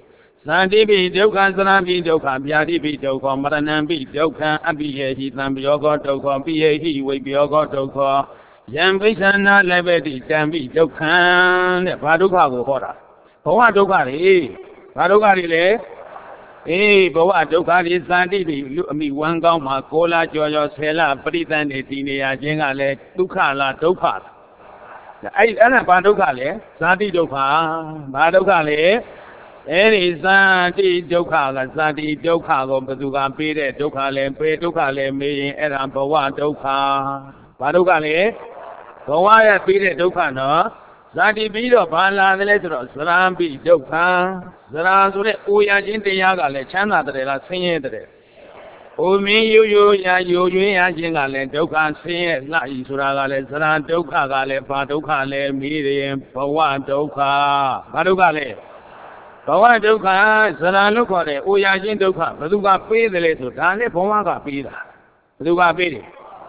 Sandipi Dokan Sanampi Dokan Piadipi Dokan Maranampi Dokan Abiyehi Tambiogo Dokan Piyehi Wibiogo Dokan Yambisana Leveti Tambi Dokan Paduka Hora. Poa Dokari Padukari le Boa Dokari Sandipi Mi Wangao Makola Joyo Sela Pritan Etinia Jengale Dukala Dokat. I Anna Padukale Sandi Doka Padukale Any Santi Doka, Santi Doka, Baduka Pire, Dokale, Pedukale, me, and Bawa Doka, Badukale, Bawa Pire Dokano, Santi Bido, Bala, the letter, Sarambi Doka, Saran, Uya Jintiaga, Chana, the La Singere. O me, you, Yajingale, Doka, Sing, La Isura, Saran, Doka, Padukale, Miriam, Bawa Doka, Badukale. Bawa Doka, Sanalukore, Uyajin Doka, Baduka pay the little, Dane Pomaka Pida. Baduka pay.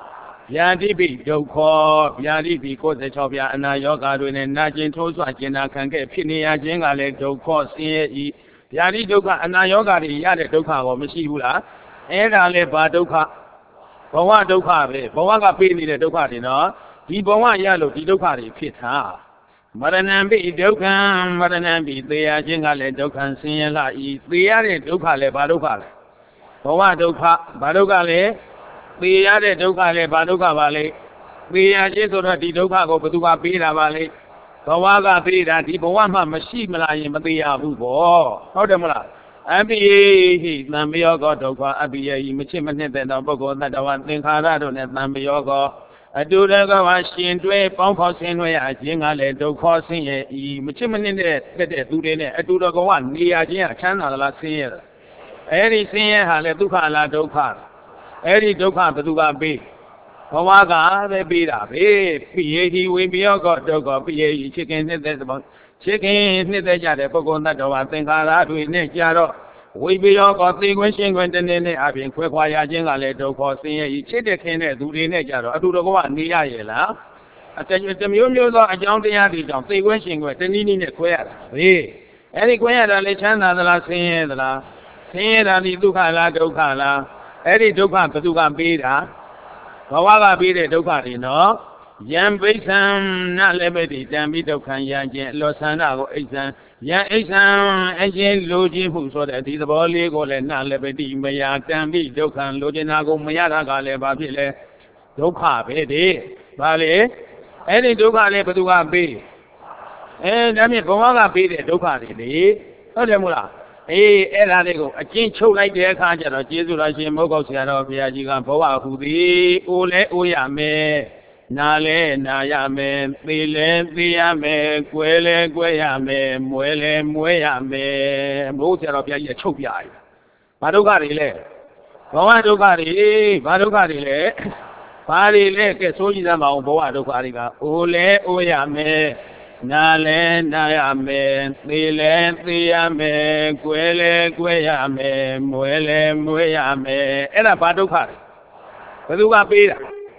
Yadibi Doko, Yadibi Kotopia and Yoga doing a Najin Tosakina can get Pinia Jingale Doko, CE, Yadi Doka and Yoga, Yadi Doka or Mishula, and Ale Badoka, Bawa Doka, Bawaka pay the Doka, you know, the Bawa Yellow, the Dokari Pita. Maranambi Dokan, Maranambi, they are Jingale Dokan, Singla, they are Dokale, Badukale. Bawa Doka, Badukale, they are Dokale, Baduka Valley, we are Jesura di Doka, Baduka Pira Valley, Bawaga Pira, the Bawama machine, but they are Bubo, Hodamala. Abi, Nambiogo Doka, Abi, Michiman, and Bogo, that the one thing Harado, and Nambiogo. I do the Gavashin to a pump house in where I think I let do causing a Michiman in the Dudine, I do the one, the idea, Channel last year. Any senior Haleduka la Doka, Eddie Doka, the Duga B. Hawaga, the beat up, P.A. we be a god dog, P.A. chicken, chicken, the Jade Pogona, I think I do in Jaro. We be all got the wishing when the name I've been quick while I jing a little causing a chicken, do the nature, I do the one, the Ayala. I tell you, the music, I don't the Adi, don't say wishing with the needing a queer. Any queer, the Lechana, the last thing, the last thing, and the Dukala, Dokala, Eddie Dukan, the Dukan Bida, Kawaga Bida Dukari, no? Yam Basin, not liberty, Dambi Dokan Yan, Losana, Exam. Ya exam engine logi who so that is the body go and not liberty may be Dokan Loginago Mayada Gale Babile Doka Bede Bale any Doka Lepaduka be. And I mean Bomaga be the Doka de Odemula. Eradigo, a king show like the Kanja of Jesus Mogo Sierra Piajigan Poa who be Ole Uyame. Nale Nayame, Bile, Biame, Quele, Guayame, Muele, Mueame, Moserapia, Chopia. Padugarile. Boadugari, Padugarile, Parile, que soy la Boadugariga, Ole, Uyame, Nale Nayame, Bile, Biame, Quele, Guayame, Muele, Mueame, era Padugari. Paduga Pira.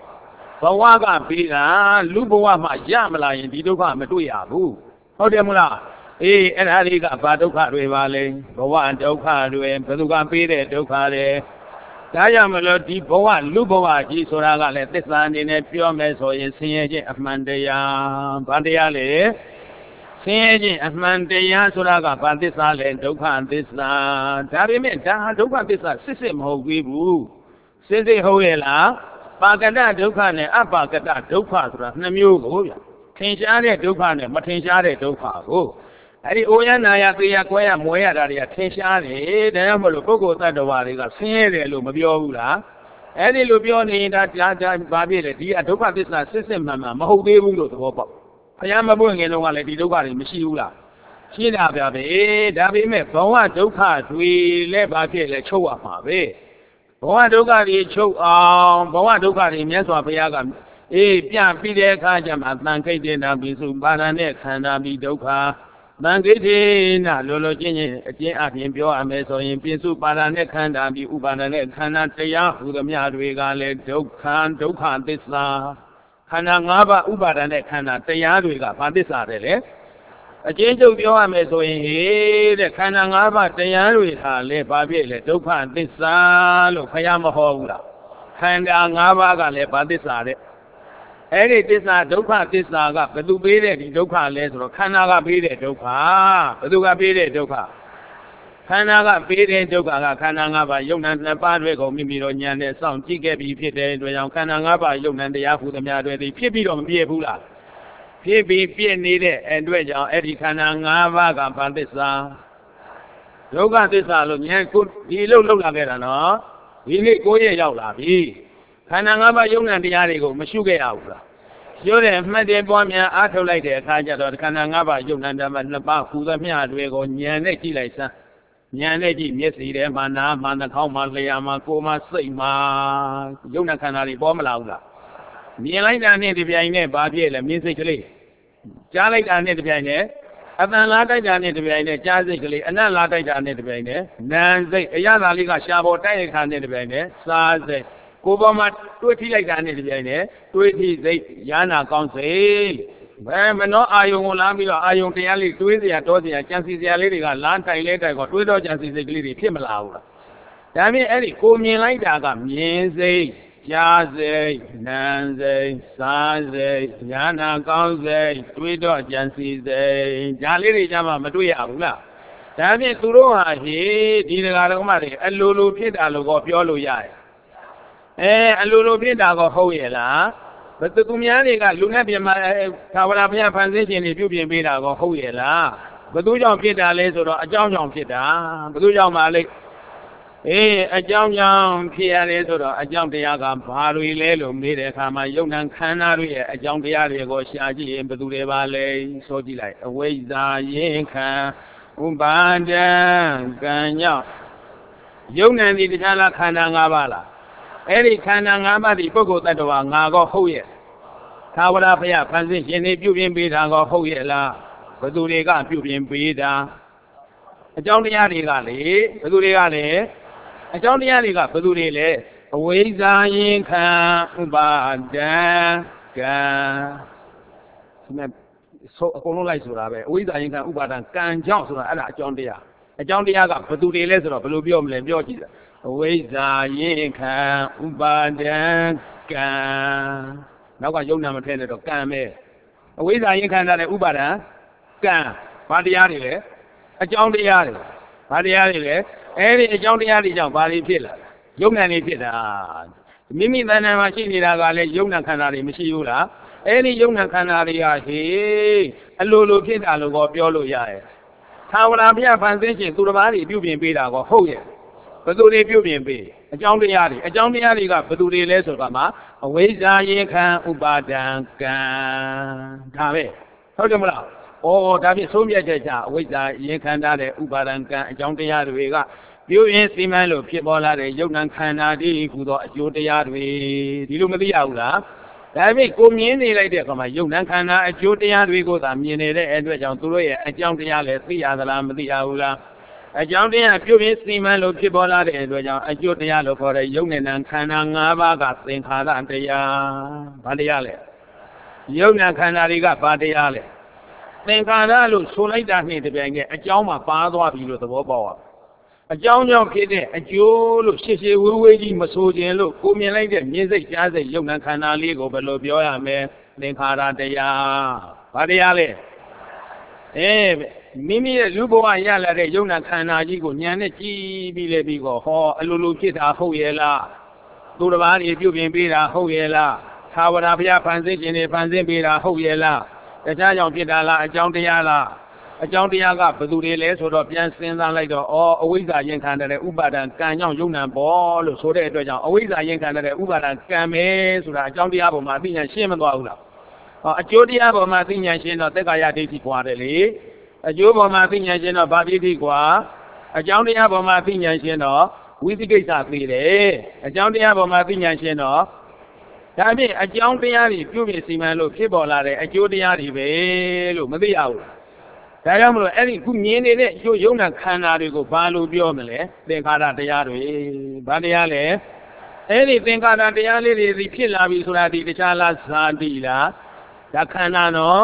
Bawaga Pira, Luboama Yamala in Diduka Metuyabu. Hodemula, and Aliga Paduka Rivale, Boa Doka, and Paduka Pire, Dokare. Dayamelo di Boa, Luboa, Gisoraga, let this land in a pure meso in Siege of Mandea, Bandeale. Siege of Mandea, Suraga, Pandisale, Doka, this land. Tarimenta, Doka, this system ho Gibu. Sisi Hoela. Bagada Dukane, Abagada Duka, Namu, Tinshare Dukane, Matinshare Duka. Adi Oyana, Yaquia, Moya, Tinshare, the Amologo, Tadawari, Sere Lumabiola, Adi Lubioni, that Babi, the Aduka business system, Mahobi Ulo. I am a boy in one lady Duka in Mishula. She Dabi me, Boa Duka, we let Babi, let show up my way. Boa Dugari choke Boa Dugari, Meswa Piagam, Pian Pide Kajam, Nankate, Nabisu, Banane, Kanabi Doka, Nankate, Lolo Jin, Pio Ameso, in Pinsu, Banane, Kanabi, Ubanane, Kanataya, Udamiadriga, Dokan, this la Kanangaba, Ubanane, Kanataya, Pandisa, အကျဉ်းချုပ်ပြောရမယ်ဆိုရင်ဟေးတဲ့ခန္ဓာ၅ပါးတရားတွေဟာလေဘာဖြစ်လဲဒုက္ခသစ္စာလို့ဖယားမဟောဘူးလားခန္ဓာ၅ပါးကလည်းဘာသစ္စာတဲ့အဲ့ဒီသစ္စာဒုက္ခသစ္စာကဘယ်သူပေးတဲ့ဒီဒုက္ခလဲဆိုတော့ခန္ဓာကပေးတဲ့ဒုက္ခဘယ်သူကပေးတဲ့ဒုက္ခခန္ဓာကပေးတဲ့ဒုက္ခကခန္ဓာ၅ပါးယုံနာနှစ်ပါးတွေကိုမိမိတို့ဉာဏ်နဲ့စောင့်ကြည့်ခဲ့ပြီးဖြစ်တဲ့အတွက်ကြောင့်ခန္ဓာ၅ပါးယုံနာတရားဟူသမျှတွေဒီဖြစ်ပြီးတော့မပြည့်ဘူးလားဖြစ်ပြီးပြည့်နေတဲ့အတွက်ကြောင့်အဲ့ဒီခန္ဓာ၅ပါးကဘာသစ္စာဒုက္ခသစ္စာလို့ဉာဏ်ကိုဒီလို့လောက်လာခဲ့တာနော်ဒီနေ့9ရက်ရောက်လာပြီခန္ဓာ၅ပါးယုံနာတရားတွေကိုမရှုခဲ့ရဘူးလားပြောတယ်မှတ်တယ်ပွားများအားထုတ်လိုက်တဲ့အခါကျတော့ခန္ဓာ၅ပါးယုံနာဓမ္မနှစ်ပါးဟူသမျှတွေကိုဉာဏ်နဲ့ကြည့်လိုက်စမ်းဉာဏ်နဲ့ကြည့်မျက်စိထဲမှာနားမှာနှာခေါင်းမှာလျှာမှာကိုယ်မှာစိတ်မှာယုံနာခန္ဓာတွေပေါ်မလာဘူးလားမြင်လိုက်တာနဲ့ဒီပြိုင်နဲ့ဘာဖြစ်လဲမြင်စိတ်ကလေးကြားလိုက်တာနဲ့ဒီပြိုင်နဲ့အတန်လားတိုက်တာနဲ့ဒီပြိုင်နဲ့ကြားစိတ်ကလေးအနတ်လားတိုက်တာနဲ့ဒီပြိုင်နဲ့နာမ်စိတ်အရသာလေးကရှားပေါ်တိုက်ရခါနဲ့ဒီပြိုင်နဲ့စားစိတ်ကိုယ်ပေါ်မှာတွေးထိလိုက်တာနဲ့ဒီပြိုင်နဲ့တွေးထိစိတ်ယာနာကောင်းစိတ်ဘယ်မနောအာယုံကိုလာပြီးတော့အာယုံတရားလေးတွေးစရာတောစရာကြံစီစရာလေးတွေကလမ်းတိုင်လဲတိုင်တော့တွေးတော့ကြံစီစိတ်ကလေးတွေဖြစ်မလာဘူးလားဒါပြင်အဲ့ဒီကိုမြင်လိုက်တာကမြင်စိတ်ကြားစိတ်နာမ်စိတ်စားစိတ်ညာနာကောင်းစိတ်တွေးတော့ကြံစီစိတ်ဒါလေးတွေကြမှာမတွေ့ရဘူးလားဒါပြင်သူတို့ဟာဟေးဒီတရားတော်မှတွေအလိုလိုဖြစ်တာလို့ក៏ပြောလို့ရတယ်အလိုလိုဖြစ်တာក៏ဟုတ်ရဲ့လားဘယ်သူများတွေကလူနဲ့ပြမသာဝရဘုရားဖန်ဆင်းခြင်းတွေပြုပြင်ပေးတာក៏ဟုတ်ရဲ့လားဘယ်သူကြောင့်ဖြစ်တာလဲဆိုတော့အကြောင်းကြောင့်ဖြစ်တာဘယ်သူကြောင့်ပါလဲအကြောင်းကြောင့်ဖြစ်ရတယ်ဆိုတော့အကြောင်းတရားကဘာတွေလဲလို့မေးတဲ့အခါမှာယုံနာခန္ဓာတွေရဲ့အကြောင်းတရားတွေကိုရှာကြည့်ရင်ဘယ်သူတွေပါလဲဆိုကြည့်လိုက်အဝိဇ္ဇာရင်ခံဥပါဒံကံကြောင့်ယုံနာဒီတရားလားခန္ဓာ၅ပါးလားအဲ့ဒီခန္ဓာ၅ပါးဒီပုဂ္ဂိုလ်တ attva ငါក៏ဟုတ်ရဲ့သာဝရဘုရားဖန်ဆင်းရှင်တွေပြုပြင်ပေးတာក៏ဟုတ်ရဲ့လားဘယ်သူတွေကပြုပြင်ပေးတာအကြောင်းတရားတွေကလေဘယ်သူတွေကလဲအကြောင်းတရားတွေကဘယ်သူတွေလဲအဝိဇ္ဇာရင်ခံဥပါဒံကံဒီမဲ့ဆိုအကုန်လုံးလိုက်ဆိုတာပဲအဝိဇ္ဇာရင်ခံဥပါဒံကံကြောင့်ဆိုတာအဲ့ဒါအကြောင်းတရားကဘယ်သူတွေလဲဆိုတော့ဘယ်လိုပြောမလဲပြောကြည့်အဝိဇ္ဇာရင်ခံဥပါဒံကံနောက်ကယုံနာမထဲနဲ့တော့ကံပဲအဝိဇ္ဇာရင်ခံတာနဲ့ဥပါဒံကံဘာတရားတွေလဲအကြောင်းတရားတွေဘာတရားတွေလဲအဲ့ဒီအကြောင်းတရားတွေကြောင့်ဘာတွေဖြစ်လာယုံနာတွေဖြစ်တာမိမိတဏ္ဍာမှာရှိနေတာကလည်းယုံနာခန္ဓာတွေမရှိဘူးလားအဲ့ဒီယုံနာခန္ဓာတွေကဟေးအလိုလိုဖြစ်တာလို့ပြောလို့ရရဲ့သာဝရဘုရားဖန်ဆင်းခြင်းသူတစ်ပါးတွေပြုပြင်ပေးတာကဟုတ်ရဲ့ဘယ်သူတွေပြုပြင်ပေးအကြောင်းတရားတွေကဘယ်သူတွေလဲဆိုတော့မှအဝိဇ္ဇာရင်ခံဥပါဒံကံဒါပဲဟုတ်တယ်မလားဒါဖြင့်ဆုံးဖြတ်ချက်ချအဝိဇ္ဇာရင်ခံတဲ့ဥပါဒံကံအကြောင်းတရားတွေကပြုရင်စီမံလို့ဖြစ်ပေါ်လာတဲ့ယုံနာခန္ဓာဒီဟူသောအကျိုးတရားတွေဒီလိုမသိရဘူးလားဒါပေမဲ့ကိုမြင်နေလိုက်တဲ့အခါမှာယုံနာခန္ဓာအကျိုးတရားတွေကိုသာမြင်နေတဲ့အတွက်ကြောင့်သူတို့ရဲ့အကြောင်းတရားလည်းသိရသလားမသိရဘူးလားအကြောင်းတရားပြုပြင်စီမံလို့ဖြစ်ပေါ်လာတဲ့အတွက်ကြောင့်အကျိုးတရားလို့ခေါ်တဲ့ယုံနာခန္ဓာ၅ပါးကသင်္ခါရတရားဘာတရားလဲယုံနာခန္ဓာတွေကဘာတရားလဲသင်္ခါရလို့ဆိုလိုက်တာနဲ့တပြိုင်တည်းအကြောင်းမှာပါသွားပြီလို့သဘောပေါက်ရအကြောင်းကြောင့်ဖြစ်တဲ့အကျိုးလို့ရှေ့ရှေ့ဝေးဝေးကြီးမဆိုခြင်းလို့ကိုမြင်လိုက်တဲ့မြင်စိတ်ကြားစိတ်ယုံနာခန္ဓာလေးကိုဘယ်လိုပြောရမလဲသင်္ခါရတရားဘာတရားလဲမိမိရဲ့လူဘဝရလာတဲ့ယုံနာခန္ဓာကြီးကိုဉာဏ်နဲ့ကြည့်ပြီးလေပြီးတော့အလိုလိုဖြစ်တာဟုတ်ရဲ့လားသူတစ်ပါးတွေပြုပြင်ပေးတာဟုတ်ရဲ့လားသာဝရဘုရားဖန်ဆင်းခြင်းတွေဖန်ဆင်းပေးတာဟုတ်ရဲ့လားတခြားကြောင့်ဖြစ်တာလားအကြောင်းတရားလားအကြောင်းတရားကဘယ်သူတွေလဲဆိုတော့ပြန်စဉ်းစားလိုက်တော့အဝိဇ္ဇာရင်ခံတဲ့ဥပါဒံကံကြောင့်ယုံနာပေါ်လို့ဆိုတဲ့အတွက်ကြောင့်အဝိဇ္ဇာရင်ခံတဲ့ဥပါဒံကံပဲဆိုတာအကြောင်းတရားပေါ်မှာအသိဉာဏ်ရှင်းမသွားဘူးလားအကျိုးတရားပေါ်မှာအသိဉာဏ်ရှင်းတော့သက်္ကာယဒိဋ္ဌိကွာတယ်လေအကျိုးပေါ်မှာအသိဉာဏ်ရှင်းတော့ဗာပိဋိကွာအကြောင်းတရားပေါ်မှာအသိဉာဏ်ရှင်းတော့ဝိသိကိစ္စသိတယ်အကြောင်းတရားပေါ်မှာအသိဉာဏ်ရှင်းတော့ဒါဖြင့်အကြောင်းတရားတွေပြုပြင်စီမံလို့ဖြစ်ပေါ်လာတဲ့အကျိုးတရားတွေပဲလို့မသိရဘူးဒါကြောင့်မလို့အဲ့ဒီခုမြင်နေတဲ့အကျိုးယုံနာခန္ဓာတွေကိုဘာလို့ပြောမလဲသင်္ခါရတရားတွေဘာတရားလဲအဲ့ဒီသင်္ခါရတရားလေးတွေဖြစ်လာပြီဆိုတာဒီတခြားလားဇာတိလားဒါခန္ဓာနော်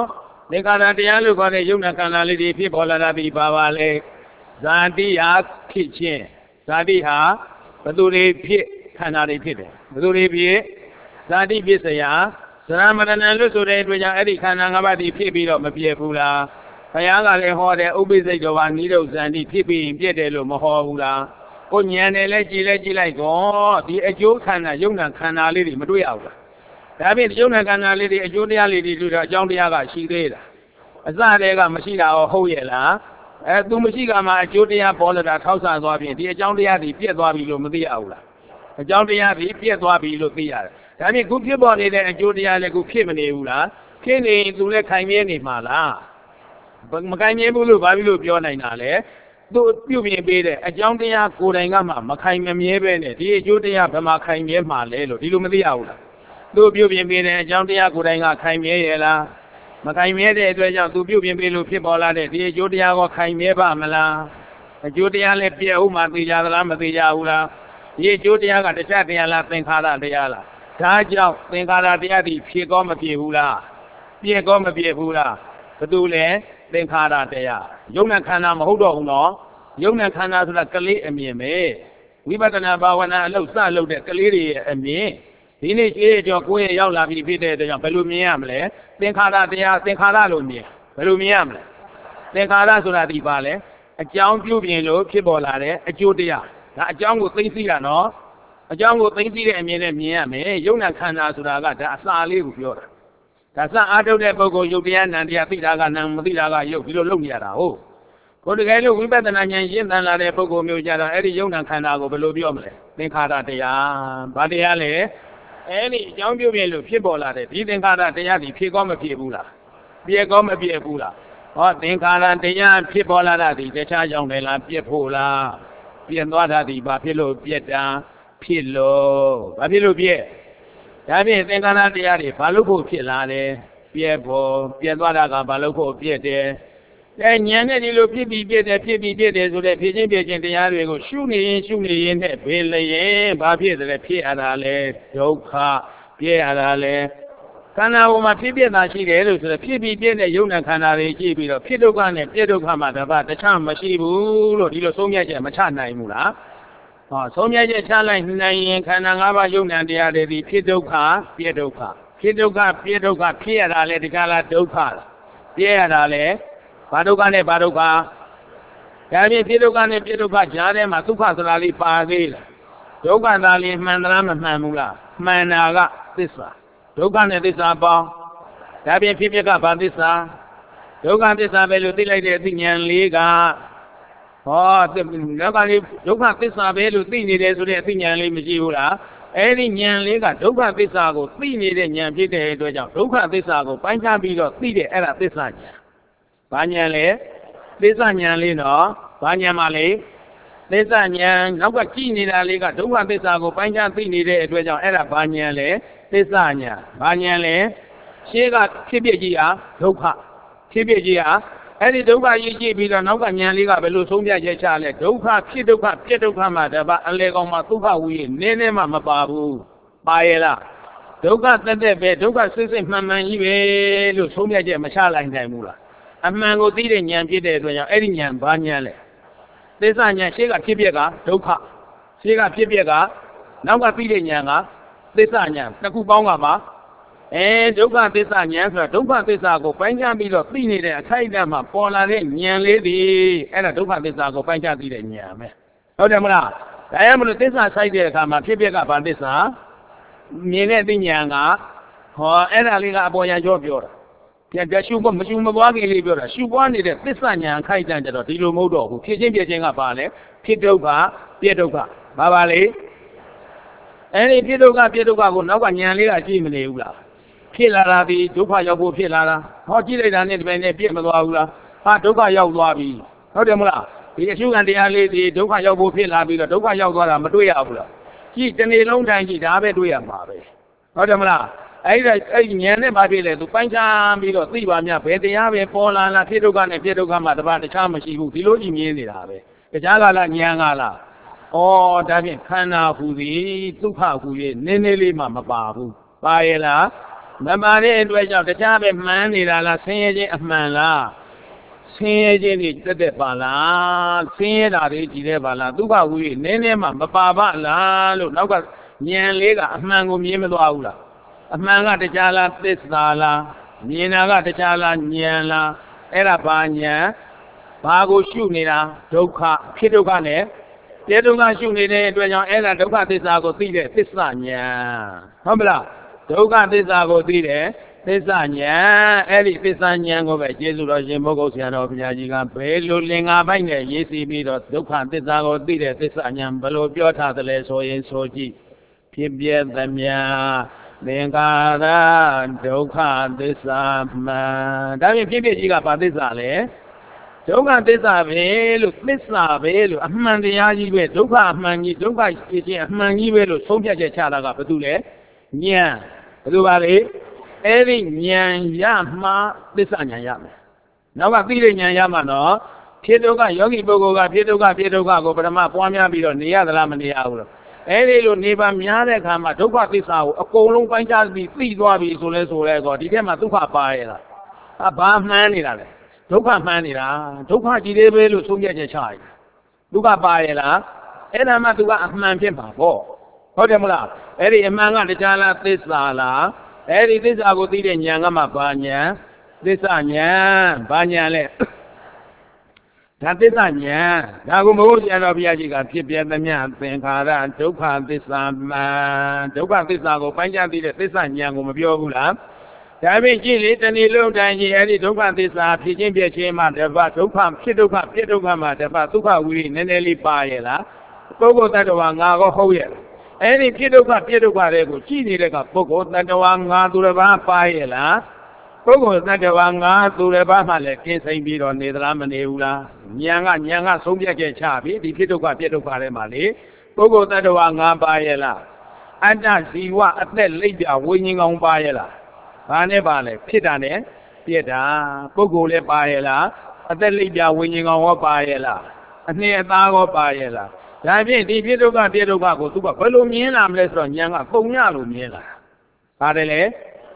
သင်္ခါရတရားလို့ခေါ်တဲ့ယုံနာခန္ဓာလေးတွေဖြစ်ပေါ်လာတာဒီပါပါလေဇာတိဟာဖြစ်ခြင်းဇာတိဟာဘသူတွေဖြစ်ခန္ဓာတွေဖြစ်တယ်ဘသူတွေဖြစ်ဇာတိဖြစ်เสียသရမရဏလို့ဆိုတဲ့အတွက်ကြောင့်အဲ့ဒီခန္ဓာ၅ပါးဒီဖြစ်ပြီးတော့မပြည့်ဘူးလားဘုရားကလည်းဟောတယ်ဥပိ္ပစိတ်တော်ဟာနိရုဒ္ဓဇန်တိဖြစ်ပြီးရင်ပြည့်တယ်လို့မဟောဘူးလားကိုဉာဏ်နဲ့လည်းကြည်လိုက်တော့ဒီအကျိုးခန္ဓာယုံနာခန္ဓာလေးတွေမတွေ့ရဘူးလားဒါဖြင့်ယုံနာခန္ဓာလေးတွေအကျိုးတရားလေးတွေတွေ့တော့အကြောင်းတရားကရှိသေးတာအစတည်းကမရှိတာဟုတ်ရဲ့လားသူမရှိကမှအကျိုးတရားပေါ်လာတာထောက်ဆသွားပြင်ဒီအကြောင်းတရားတွေပြည့်သွားပြီလို့မသိရဘူးလားအကြောင်းတရားတွေပြည့်သွားပြီလို့သိရတယ်ဒါဖြင့်ခုဖြစ်ပေါ်နေတဲ့အကျိုးတရားလည်းခုဖြစ်မနေဘူးလားဖြစ်နေသူလည်းခိုင်မြဲနေမှာလားမခိုင်မြဲဘူးလို့ဘာဖြစ်လို့ပြောနိုင်တာလဲသူပြုပြင်ပေးတဲ့အကြောင်းတရားကိုယ်တိုင်ကမှမခိုင်မမြဲပဲနဲ့ဒီအကျိုးတရားဘယ်မှာခိုင်မြဲမှာလဲလို့ဒီလိုမသိရဘူးလားသူပြုပြင်ပေးတဲ့အကြောင်းတရားကိုယ်တိုင်ကခိုင်မြဲရဲ့လားမခိုင်မြဲတဲ့အတွက်ကြောင့်သူပြုပြင်ပေးလို့ဖြစ်ပေါ်လာတဲ့ဒီအကျိုးတရားကိုခိုင်မြဲပါမလားအကျိုးတရားလည်းပြည့်ဦးမှသိကြသလားမသိကြဘူးလားဒီအကျိုးတရားကတခြားတရားလားသင်္ခါရတရားလားဒါကြောင့်သင်္ခါရတရားဒီဖြစ်ကောမဖြစ်ဘူးလားပြည့်ကောမပြည့်ဘူးလားဘယ်သူလဲသင်္ခါရတရားယုံနာခန္ဓာမဟုတ်တော့ဘူးနော်ယုံနာခန္ဓာဆိုတာကလေးအမြင်ပဲဝိပဿနာဘာဝနာအလုပ်စလုပ်တဲ့ကလေးတွေရဲ့အမြင်ဒီနေ့ရှေးကျော်ကိုယ်ရောက်လာပြီဖြစ်တဲ့အတွက်ကြောင့်ဘယ်လိုမြင်ရမလဲသင်္ခါရတရားသင်္ခါရလို့မြင်ဘယ်လိုမြင်ရမလဲသင်္ခါရဆိုတာဒီပါလဲအကြောင်းပြုပြင်လို့ဖြစ်ပေါ်လာတဲ့အကျိုးတရားဒါအကြောင်းကိုသိသိတာနော်အကြောင်းကိုသိသိတဲ့အမြင်နဲ့မြင်ရမယ်ယုံနာခန္ဓာဆိုတာကဒါအစာလေးကိုပြောတာဒါစအားထုတ်တဲ့ပုဂ္ဂိုလ်ယုတ်တရားနံတရားသိတာကနံမသိတာကယုတ်ဒီလိုလုပ်နေရတာဟုတ်ကိုယ်တကယ်လို့ဝိပဿနာဉာဏ်ရှင်းသန်လာတဲ့ပုဂ္ဂိုလ်မျိုးကြတော့အဲ့ဒီယုံနာခန္ဓာကိုဘယ်လိုပြောမလဲသင်္ခါရတရားဘာတရားလဲအဲ့ဒီအကြောင်းပြုပြင်လို့ဖြစ်ပေါ်လာတဲ့ဒီသင်္ခါရတရားဒီဖြစ်ကောမဖြစ်ဘူးလားပြည့်ကောမပြည့်ဘူးလားဟောသင်္ခါရတရားဖြစ်ပေါ်လာတာဒီတခြားကြောင့်လည်းလားပြည့်ဖို့လားပြည့်သွားတာဒီဘာဖြစ်လို့ပြည့်တာဖြစ်လို့ဘာဖြစ်လို့ပြည့်ဒါဖြင့်သင်္ခါရတရားတွေဘာလို့ဖို့ဖြစ်လာတယ်ပြည့်ဖို့ပြည့်သွားတာကဘာလို့ဖို့ပြည့်တယ်ဉာဏ်နဲ့ဒီလိုဖြစ်ပြီးပြည့်တယ်ဆိုတဲ့ဖြစ်ချင်းတရားတွေကိုရှုနေရင်နဲ့ဘယ်လျင်ဘာဖြစ်တယ်ဖြစ်ရတာလဲဒုက္ခပြည့်ရတာလဲခန္ဓာပေါ်မှာဖြစ်ပြတာရှိတယ်လို့ဆိုတော့ဖြစ်ပြီးပြည့်တဲ့ယုံနာခန္ဓာတွေရှိပြီးတော့ဖြစ်ဒုက္ခနဲ့ပြည့်ဒုက္ခမှာတပတ်တခြားမရှိဘူးလို့ဒီလိုဆုံးဖြတ်ချက်မချနိုင်ဘူးလားဟောဆုံးဖြတ်ချက်ချလိုက်နိုင်ရင်ခန္ဓာ၅ပါးယုံနာတရားတွေဒီဖြစ်ဒုက္ခပြည့်ဒုက္ခဖြစ်ဒုက္ခပြည့်ဒုက္ခဖြစ်ရတာလဲဒီကလာဒုက္ခလားပြည့်ရတာလဲဘာဒုက္ခနဲ့ဘာဒုက္ခဒါဖြင့်ဖြစ်ဒုက္ခနဲ့ပြည့်ဒုက္ခကြားထဲမှာဒုက္ခဆိုတာလေးပါသေးလားဒုက္ခသာလေးမှန်သလားမမှန်ဘူးလားမှန်တာကသစ္စာဒုက္ခနဲ့သစ္စာပေါင်းဒါဖြင့်ဖြစ်ကဘာသစ္စာဒုက္ခသစ္စာပဲလို့သိလိုက်တဲ့အသိဉာဏ်လေးကဟောနောက်ကလေးဒုက္ခသစ္စာပဲလို့သိနေတယ်ဆိုတဲ့အသိဉာဏ်လေးမရှိဘူးလားအဲ့ဒီဉာဏ်လေးကဒုက္ခသစ္စာကိုသိနေတဲ့ဉာဏ်ဖြစ်တဲ့အတွက်ကြောင့်ဒုက္ခသစ္စာကိုပိုင်းခြားပြီးတော့သိတဲ့အဲ့ဒါသစ္စာဉာဏ်ဘာဉာဏ်လဲသစ္စာဉာဏ်လေးနော်ဘာဉာဏ်မှလဲသစ္စာဉာဏ်နောက်ကကြည့်နေတာလေးကဒုက္ခသစ္စာကိုပိုင်းခြားသိနေတဲ့အတွက်ကြောင့်အဲ့ဒါဘာဉာဏ်လဲသစ္စာဉာဏ်ဘာဉာဏ်လဲရှေးကဖြစ်ဖြစ်ကြီးဟာဒုက္ခဖြစ်ဖြစ်ကြီးဟာအဲ့ဒီဒုက္ခကြီးကြည့်ပြီးတော့နောက်ကဉာဏ်လေးကဘယ်လိုဆုံးဖြတ်ချက်ချလဲဒုက္ခဖြစ်ဒုက္ခပြည့်ဒုက္ခမှာတပတ်အလေကောင်မှာဒုက္ခဝိနည်းနည်းမှမပါဘူးပါရဲ့လားဒုက္ခတက်ပဲဒုက္ခစစ်မှန်ကြီးပဲလို့ဆုံးဖြတ်ချက်မချလိုက်နိုင်ဘူးလားအမှန်ကိုသိတဲ့ဉာဏ်ဖြစ်တဲ့အတွက်ကြောင့်အဲ့ဒီဉာဏ်ဘာဉာဏ်လဲသစ္စာဉာဏ်ရှေ့ကဖြစ်ပြက်ကဒုက္ခရှေ့ကဖြစ်ပြက်ကနောက်ကသိတဲ့ဉာဏ်ကသစ္စာဉာဏ်တစ်ခုပေါင်းကမှာဒုက္ခသစ္စာဉာဏ်ဆိုတာဒုက္ခသစ္စာကိုပိုင်းခြားပြီးတော့သိနေတဲ့အခိုက်အတန့်မှာပေါ်လာတဲ့ဉာဏ်လေးဒီအဲ့ဒါဒုက္ခသစ္စာကိုပိုင်းခြားသိတဲ့ဉာဏ်ပဲဟုတ်တယ်မလားဒါရမလို့သစ္စာဆိုင်တဲ့အခါမှာဖြစ်ပြက်ကဘာသစ္စာမြင်တဲ့သိဉာဏ်ကဟောအဲ့ဒါလေးကအပေါ်ရကြောပြောတာပြန်ရှုမရှုမပွားခင်လေးပြောတာရှုပွားနေတဲ့သစ္စာဉာဏ်ခိုက်တန့်ကြတော့ဒီလိုမဟုတ်တော့ဘူးဖြစ်ချင်းကပါလဲဖြစ်ဒုက္ခပြည့်ဒုက္ခဘာပါလဲအဲ့ဒီဖြစ်ဒုက္ခပြည့်ဒုက္ခကိုနောက်ကဉာဏ်လေးကကြည့်မနေဘူးလားဖြစ်လာတာဒီဒုက္ခရောက်ဖို့ဖြစ်လာတာဟောကြည့်လိုက်တာနဲ့ဒီပိုင်းနဲ့ပြည့်မသွားဘူးလားဟာဒုက္ခရောက်သွားပြီဟုတ်တယ်မလားဒီအရှုခံတရားလေးဒီဒုက္ခရောက်ဖို့ဖြစ်လာပြီးတော့ဒုက္ခရောက်သွားတာမတွေ့ရဘူးလားကြည့်တစ်နေ့လုံးတိုင်းကြည့်ဒါပဲတွေ့ရမှာပဲဟုတ်တယ်မလားအဲ့ဉာဏ်နဲ့ဘာဖြစ်လဲသူပိုင်းခြားပြီးတော့သိပါမြဘယ်တရားပဲပေါ်လာလားဖြစ်ဒုက္ခနဲ့ဖြစ်ဒုက္ခမှာတပါးတခြားမရှိဘူးဒီလိုကြည့်မြင်နေတာပဲတခြားကလားဉာဏ်ကလားဩဒါဖြင့်ခန္ဓာဟူသည်ဒုက္ခဟူ၍နည်းနည်းလေးမှမပါဘူးပါရဲ့လား Mamari Edward, the Jabby man, la Saint Amala, Saint the Bala, Saint Ariti Bala, Duba, we, Nenema, Baba, La, Loka, Nyan Lega, Mango Yemadoula, a manga de Jala, this Nala, Nina de Jala, Nyala, Erabanya, Bago Shunina, Doka, Kidogane, Yeduga Shunine, when your Ella Doka this Ago Tide, this Nanya, Humbla. Doga this ago did this anya, Ellie this anya over Jesus Mogosian of Yajigan, Peluling Abine, Yesi Mido, Doka this ago did this anya, below Piota the less or in Soji, Pibia Damia, Lengada, Doka this Damien Pibia by this ale. Doga this avelu, Miss Lavelu, Amandiaji, Doka Mani, Doka, Mani, Sophia Chalaga, Padule. Nya, Rubari, Eri Nyan Yama, this Anya Yama. Now I feel in Yamano, Piedoga, Yogi Boga, Piedoga, go, but I'm up one year beyond the other Lamani hour. Eri Niba Miana Kama, Doka this hour, a colon point just be 3 dwarfs, so let's go, he came at Duka Paella. A bomb manila, Duka manila, Duka Gidebelu, Soviet child. Duka Paella, and I'm at Duka Man Pimpa. Hodemula, Eddie Manga de Jala, this Lala, Eddie this Agoti and Yangama Banya, this Anya, Banyale. That is Anya, Nagumo and Obiajiga, Pipia the Yan, Penkara, Toka, this man, Toka, this Nago, Panya, this Anya, Biogula. David Gillit and he looked and he added Toka, this Pijin Piachima, the Batuka, Pituka, the Batuka, we Nelly Paella, Pogo Tatuanga, Hoyer. Any Pidoka, Chini, Pogo, Natawanga, Duraba, Paella, Pogo, Natawanga, Duraba, King Saint Peter, Nedramaneula, Nyanga, Sombia Chabi, the Pidoka, Mali, Pogo, Natawanga, Paella. And that see what at that lady are winning on Paella. Panebale, Pitane, Pieta, Pogo, Paella, at that lady are winning on Paella. And near Tago Paella. I mean, the Pidoga, go to Palomina, less on Yanga, Pogna Lumina. Padele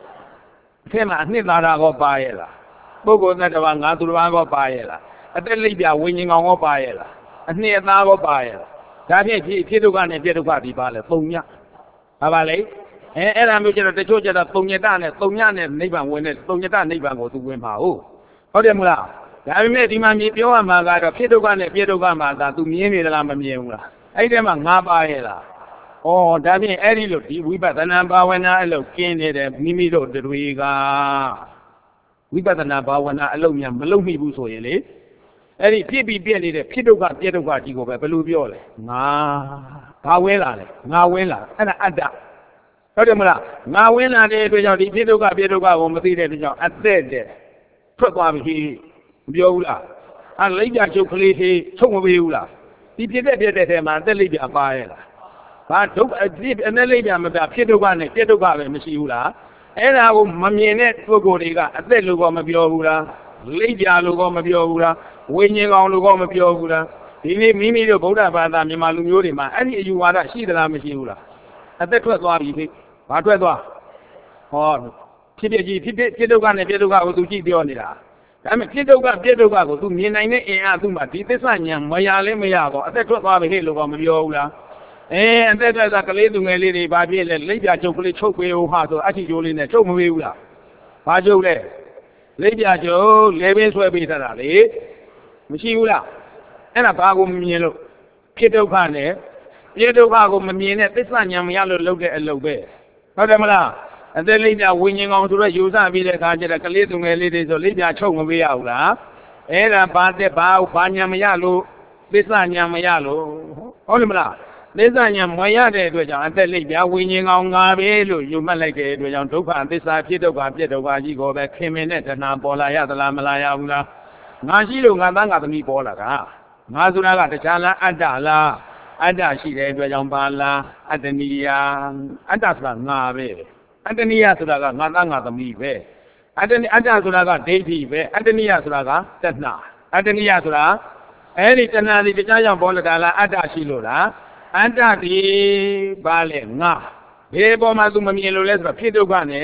Tema Nidara Paella. Pogo Natavanga, Durago Paella. At the Libya winning on Paella. And near Nago Paella. That is Pidoga and Pidoga di Bale, Pogna. Avale, and I'm looking at the Georgia that Pogna, Pogna, and Niban when it Pogna, Niban go to Wimao. Hodemula. I made him and your Maga, Pidogan and Pidoga, to me, Lamamia. I am a Nabaela. Oh, that means Eddie look, we better number when I look in it at Mimido de Riga. We better number when I look young below me, Busoile. Eddie Pibi Billy, the Pidoga, Pidoga, by Beluviole. Nawela, and Ada. Hodemula, Nawela, the Pidoga, on the at there. Probably. Biola, and Libya chocolate, Tomobula. He did that man, the Libya Paella. But took a deep and the Libya about Pidogan and Pidogan, Messiula, and I will Mamianet Fogoriga, at the Lugoma Biola, Libya Lugoma Biola, winning on Lugoma Biola. He made me the Boda Bada Mimalurima, and you are a Shida Messiula. At that was what you think. What was oh, Pidogan and Pidoga to keep the onida. I'm a Pidoga, to me, and Azuma, this onion, Mayale Mayago, that was our halo of Viola. And that was a lady, lady, Baby, Libya chocolate choke way over to Achijolin and Chomavilla. Pajole, Libya Joe, Levis were better, eh? Machilla, and a bagum yellow. Pitogane, Pidogago, Mamina, this onion, yellow, look at a low bear. Hodamala. And then Libya winning on to the user, be the Kajak, a little ladies or Libya Chomavilla. And a Bate Bao, Panyamayalu, this Anyamayalo, Olimla. This Anyamayade, which I tell Libya winning on Gavilu, you malake, which on Tupa, this I Pidoga, go back, came in it, and Nampola, the Lamalaya. Najilu Gandanga, the Nipola. Mazula, the Chala, Adala, Adashi, the Jambala, Adania, Adasla, Nave. Adania Suraga, Nanga the Mive. Adania Suraga, Daisy, Adania Suraga, Tana. Adania Sura, any Tanadi, the Giant Volatala, Adashilura, Adadi Bale, Na. Bebo Mazumamilo, Pido Gane,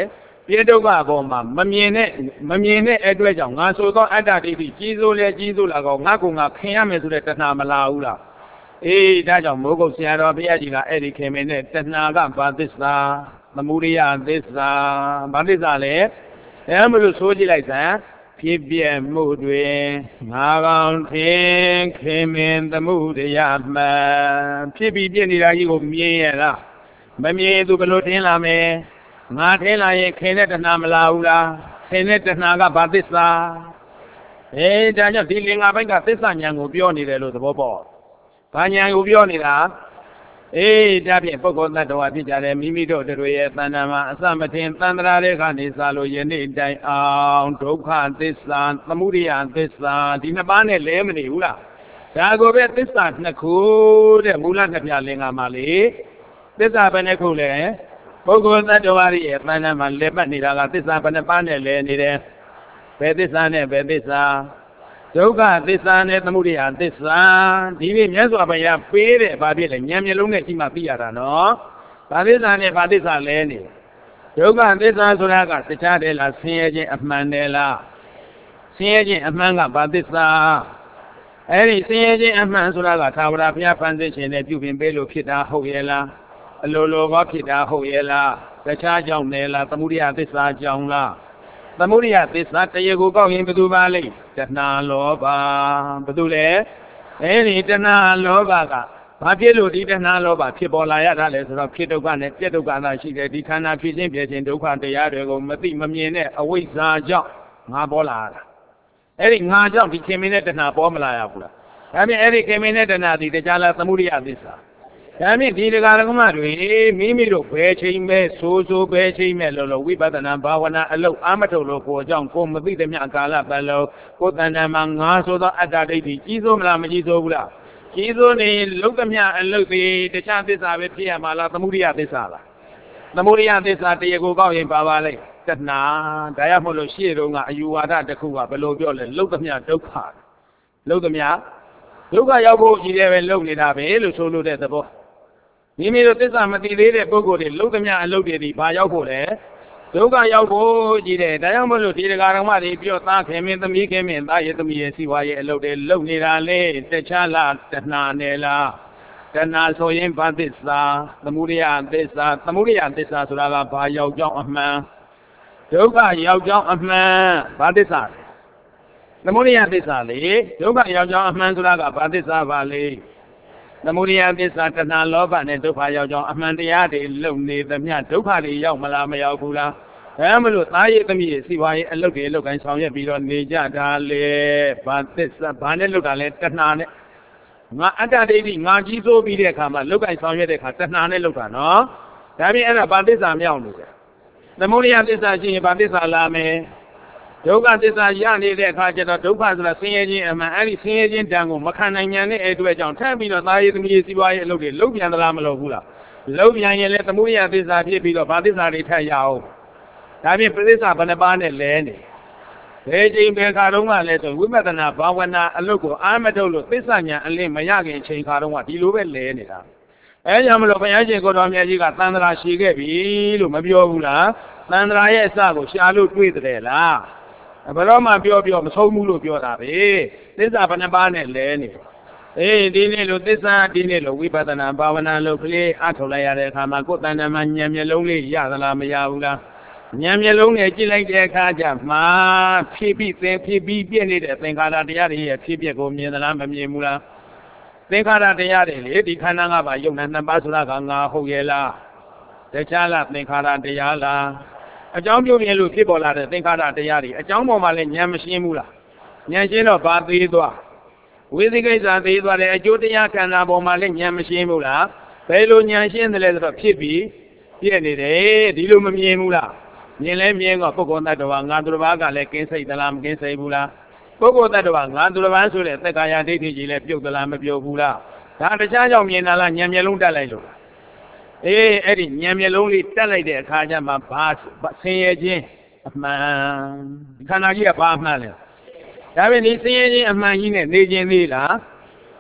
ပြေဒုက္ခပေါ်မှာမမြင်တဲ့အတွက်ကြောင့်ငါဆိုသောအတ္တဒိဋ္ဌိကြီးစိုးလဲကြီးစိုးလာကောငါကငါခင်ရမယ်ဆိုတဲ့တဏှာမလာဘူးလားအေးဒါကြောင့်မိုးကုတ်ဆရာတော်ဘုရားကြီးကအဲ့ဒီခင်မင်းနဲ့တဏှာကဘာသစ္စာသမုဒိယသစ္စာဘာသစ္စာလဲအဲမလို့ဆိုကြည့်လိုက်စမ်းဖြစ်ပြမှုတွင်ငါကောင်ထင်ခင်မင်းသမုဒိယမှန်ဖြစ်ပြီးပြည့်နေတာကြီးကိုမြင်ရလားမမြင်သူဘယ်လိုထင်လာမယ်ငါထင်လာရင်ခင်တဲ့တဏှာမလာဘူးလားခင်တဲ့တဏှာကဘာသစ္စာဒါကြောင့်ဒီလင်္ကာဘိုက်ကသစ္စာဉာဏ်ကိုပြောနေတယ်လို့သဘောပေါက်ဘာဉာဏ်ကိုပြောနေတာဒါဖြင့်ပုဂ္ဂိုလ်သတ္တဝါဖြစ်ကြတယ်မိမိတို့တို့ရဲ့တဏ္ဍာမှာအစမထင်သန္တရာတွေကနေစလို့ယနေ့တိုင်အောင်ဒုက္ခသစ္စာသမုဒိယသစ္စာဒီနှစ်ပါးနဲ့လဲမနေဘူးလားဒါကိုပဲသစ္စာနှစ်ခုတဲ့မူလနှစ်ပြလင်္ကာမှာလေသစ္စာဘယ်နှခုလဲပုဂ္ဂိုလ်သတ္တဝါရဲ့တဏ္ဍာမှာလဲပတ်နေတာကသစ္စာဘယ်နှပါးနဲ့လဲနေတယ်ဘယ်သစ္စာနဲ့ဘယ်သစ္စာဒုက္ခသစ္စာနဲ့သမုဒိယသစ္စာဒီနေ့မြတ်စွာဘုရားပေးတဲ့ဘာဖြစ်လဲဉာဏ်မျက်လုံးနဲ့ကြည့်မှသိရတာနော်ဘာသစ္စာနဲ့ဘာသစ္စာလဲနေဒုက္ခသစ္စာဆိုတာကတခြားတယ်လားဆင်းရဲခြင်းအမှန်တယ်လားဆင်းရဲခြင်းအမှန်ကဘာသစ္စာအဲ့ဒီဆင်းရဲခြင်းအမှန်ဆိုတာကသာဝရဘုရားဖန်ဆင်းခြင်းနဲ့ပြုပြင်ပေးလို့ဖြစ်တာဟုတ်ရဲ့လားအလိုလိုကောဖြစ်တာဟုတ်ရဲ့လားတခြားကြောင့်တယ်လားသမုဒိယသစ္စာကြောင့်လားသမုဒိယသစ္စာတရားကိုကောက်ရင်ဘယ်သူပါလိမ့်တဏှာလောဘဘယ်သူလဲအဲဒီတဏှာလောဘကဘာဖြစ်လို့ဒီတဏှာလောဘဖြစ်ပေါ်လာရတာလဲဆိုတော့ဖြစ်ဒုက္ခနဲ့ပြည့်ဒုက္ခသာရှိတယ်ဒီခန္ဓာဖြစ်ခြင်းပြည့်ခြင်းဒုက္ခတရားတွေကိုမသိမမြင်တဲ့အဝိဇ္ဇာကြောင့်ငါပေါ်လာတာအဲဒီငါကြောင့်ဒီခင်မင်းနဲ့တဏှာပေါ်မလာရဘူးလားဒါပြင်အဲဒီခင်မင်းနဲ့တဏှာဒီတရားလားသမုဒိယသစ္စာဒါမြင့်ဒီတရားဓမ္မတွေမိမိတို့ဘယ်ချိန်မဲ့ဆိုဘယ်ချိန်မဲ့လို့ဝိပဿနာဘာဝနာအလုပ်အာမထုတ်လို့ကိုအကြောင်းကိုမသိတဲ့မြတ်ကာလပတ်လုံးကိုတဏ္ဍာမှာငါဆိုသောအတ္တဒိဋ္ဌိကြီးစိုးမလားမကြီးစိုးဘူးလားကြီးစိုးနေလုတ်သမျှအလုပ်တွေတခြားသစ္စာပဲဖြစ်ရမှာလားသမုဒိယသစ္စာလားသမုဒိယသစ္စာတရားကိုကောက်ရင်ပါပါလိုက်တဏှာဒါရမို့လို့ရှေ့တုန်းကအယူဝါဒတစ်ခုကဘယ်လိုပြောလဲလုတ်သမျှဒုက္ခလုတ်သမျှဒုက္ခရောက်ဖို့ကြီးတယ်ပဲလုတ်နေတာပဲလို့ဆိုလို့တဲ့သဘောမိမိတို့သစ္စာမသိသေးတဲ့ပုဂ္ဂိုလ်တွေလုံးသမျှအလုပ်တွေဒီဘာရောက်ဖို့လဲဒုက္ခရောက်ဖို့ကြီးတယ်ဒါကြောင့်မလို့ဒီတရားဓမ္မတွေပြောသားခင်မင်းသမီးခင်မင်းသားရဲ့သမီးရဲ့စီဝါရဲ့အလုပ်တွေလုပ်နေတာလေတခြားလားတဏှာနဲ့လားတဏှာဆိုရင်ဘာသစ္စာသမုဒိယသစ္စာသမုဒိယသစ္စာဆိုတာကဘာရောက်ကြောင်းအမှန်ဒုက္ခရောက်ကြောင်းအမှန်ဘာသစ္စာသမုဒိယသစ္စာလေဒုက္ခရောက်ကြောင်းအမှန်ဆိုတာကဘာသစ္စာပါလေသမုဒိယသစ္စာတဏှာလောဘနဲ့ဒုက္ခရောက်ကြောင်းအမှန်တရားတွေလုံနေသမျှဒုက္ခတွေရောက်မလားမရောက်ဘူးလားဒါမှမလို့သားရည်သမီးရည်စီပွားရေးအလုပ်တွေအလုပ်ကိုင်းဆောင်ရွက်ပြီးတော့နေကြတာလေဘာသစ္စာဘာနဲ့လုပ်တာလဲတဏှာနဲ့ငါအတ္တဒိဋ္ဌိငါကြီးစိုးပြီးတဲ့အခါမှာလုပ်ကိုင်းဆောင်ရွက်တဲ့အခါတဏှာနဲ့လုပ်တာနော်ဒါပြင်အဲ့ဒါဘာသစ္စာမြောက်လို့လဲသမုဒိယသစ္စာရှိရင်ဘာသစ္စာလာမယ်ဒုက္ခသစ္စာရနေတဲ့အခါကျတော့ဒုက္ခဆိုတာဆင်းရဲခြင်းအမှန်အဲ့ဒီဆင်းရဲခြင်းတန်ကိုမခံနိုင်မြန်တဲ့အတွက်ကြောင့်ထပ်ပြီးတော့သားရည်သမီးရည်စီးပွားရေးအလုပ်တွေလုပ်ပြန်သလားမလုပ်ဘူးလားလုပ်ပြန်ရင်လည်းသမုဒိယသစ္စာဖြစ်ပြီးတော့ဘာသစ္စာတွေထပ်ရအောင်ဒါဖြင့်ပရိစ္ဆာဘယ်နှပါးနဲ့လဲနေဘယ်ချိန်ဘယ်ခါတုန်းကလဲဆိုဝိပဿနာဘာဝနာအလုပ်ကိုအာမထုတ်လို့သစ္စာညာအလင်းမရခင်ချိန်ခါတုန်းကဒီလိုပဲလဲနေတာအဲကြောင့်မလို့ဘုရားရှင်ကိုတော်မြတ်ကြီးကသန္တရာရှိခဲ့ပြီလို့မပြောဘူးလားသန္တရာရဲ့အစကိုရှာလို့တွေးတယ်လားဘယ်တော့မှပြောမဆုံးဘူးလို့ပြောတာပဲသစ္စာဘယ်နှပါးနဲ့လဲနေဒီနေ့လို့သစ္စာဒီနေ့လို့ဝိပဿနာဘာဝနာလို့ကလေးအထုတ်လိုက်ရတဲ့အခါမှာကိုယ်တဏ္ဍာမှာဉာဏ်မျက်လုံးလေးရသလားမရဘူးလားဉာဏ်မျက်လုံးနဲ့ကြည့်လိုက်တဲ့အခါကျမှဖြစ်ပြီးပြည့်နေတဲ့သင်္ခါရတရားတွေရဲ့ဖြစ်ပျက်ကိုမြင်သလားမမြင်ဘူးလားသင်္ခါရတရားတွေလေဒီခန္ဓာငါးပါးယုံနာနှစ်ပါးဆိုတာကငါဟုတ်ရဲ့လားတခြားလားသင်္ခါရတရားလားအကြောင်းပြုမြင်လို့ဖြစ်ပေါ်လာတဲ့သင်္ခါရတရားတွေအကြောင်းပေါ်မှာလည်းဉာဏ်မရှင်းဘူးလားဉာဏ်ရှင်းတော့ဘာသေးသွားဝိသိကိစ္စသေးသွားတယ်အကျိုးတရားခန္ဓာပေါ်မှာလည်းဉာဏ်မရှင်းဘူးလားဘယ်လိုဉာဏ်ရှင်းတယ်လဲဆိုတော့ဖြစ်ပြီးပြည့်နေတယ်ဒီလိုမမြင်ဘူးလားမြင်လဲမြင်တော့ပုဂ္ဂိုလ်တ attva ငါသူတစ်ပါးကလည်းကင်းစိတ်သလားမကင်းစိတ်ဘူးလားပုဂ္ဂိုလ်တ attva ငါသူတစ်ပါးဆိုတဲ့သက္ကာယဒိဋ္ဌိကြီးလည်းပြုတ်သလားမပြုတ်ဘူးလားဒါတခြားကြောင့်မြင်တာလားဉာဏ်မျက်လုံးတက်လိုက်လို့အဲ့ဒီဉာဏ်မျက်လုံးလေးတက်လိုက်တဲ့အခါကျမှဘာဆင်းရဲခြင်းအမှန်ခန္ဓာကြီးကဘာအမှန်လဲဒါပဲဒီဆင်းရဲခြင်းအမှန်ကြီးနဲ့နေခြင်းသေးလား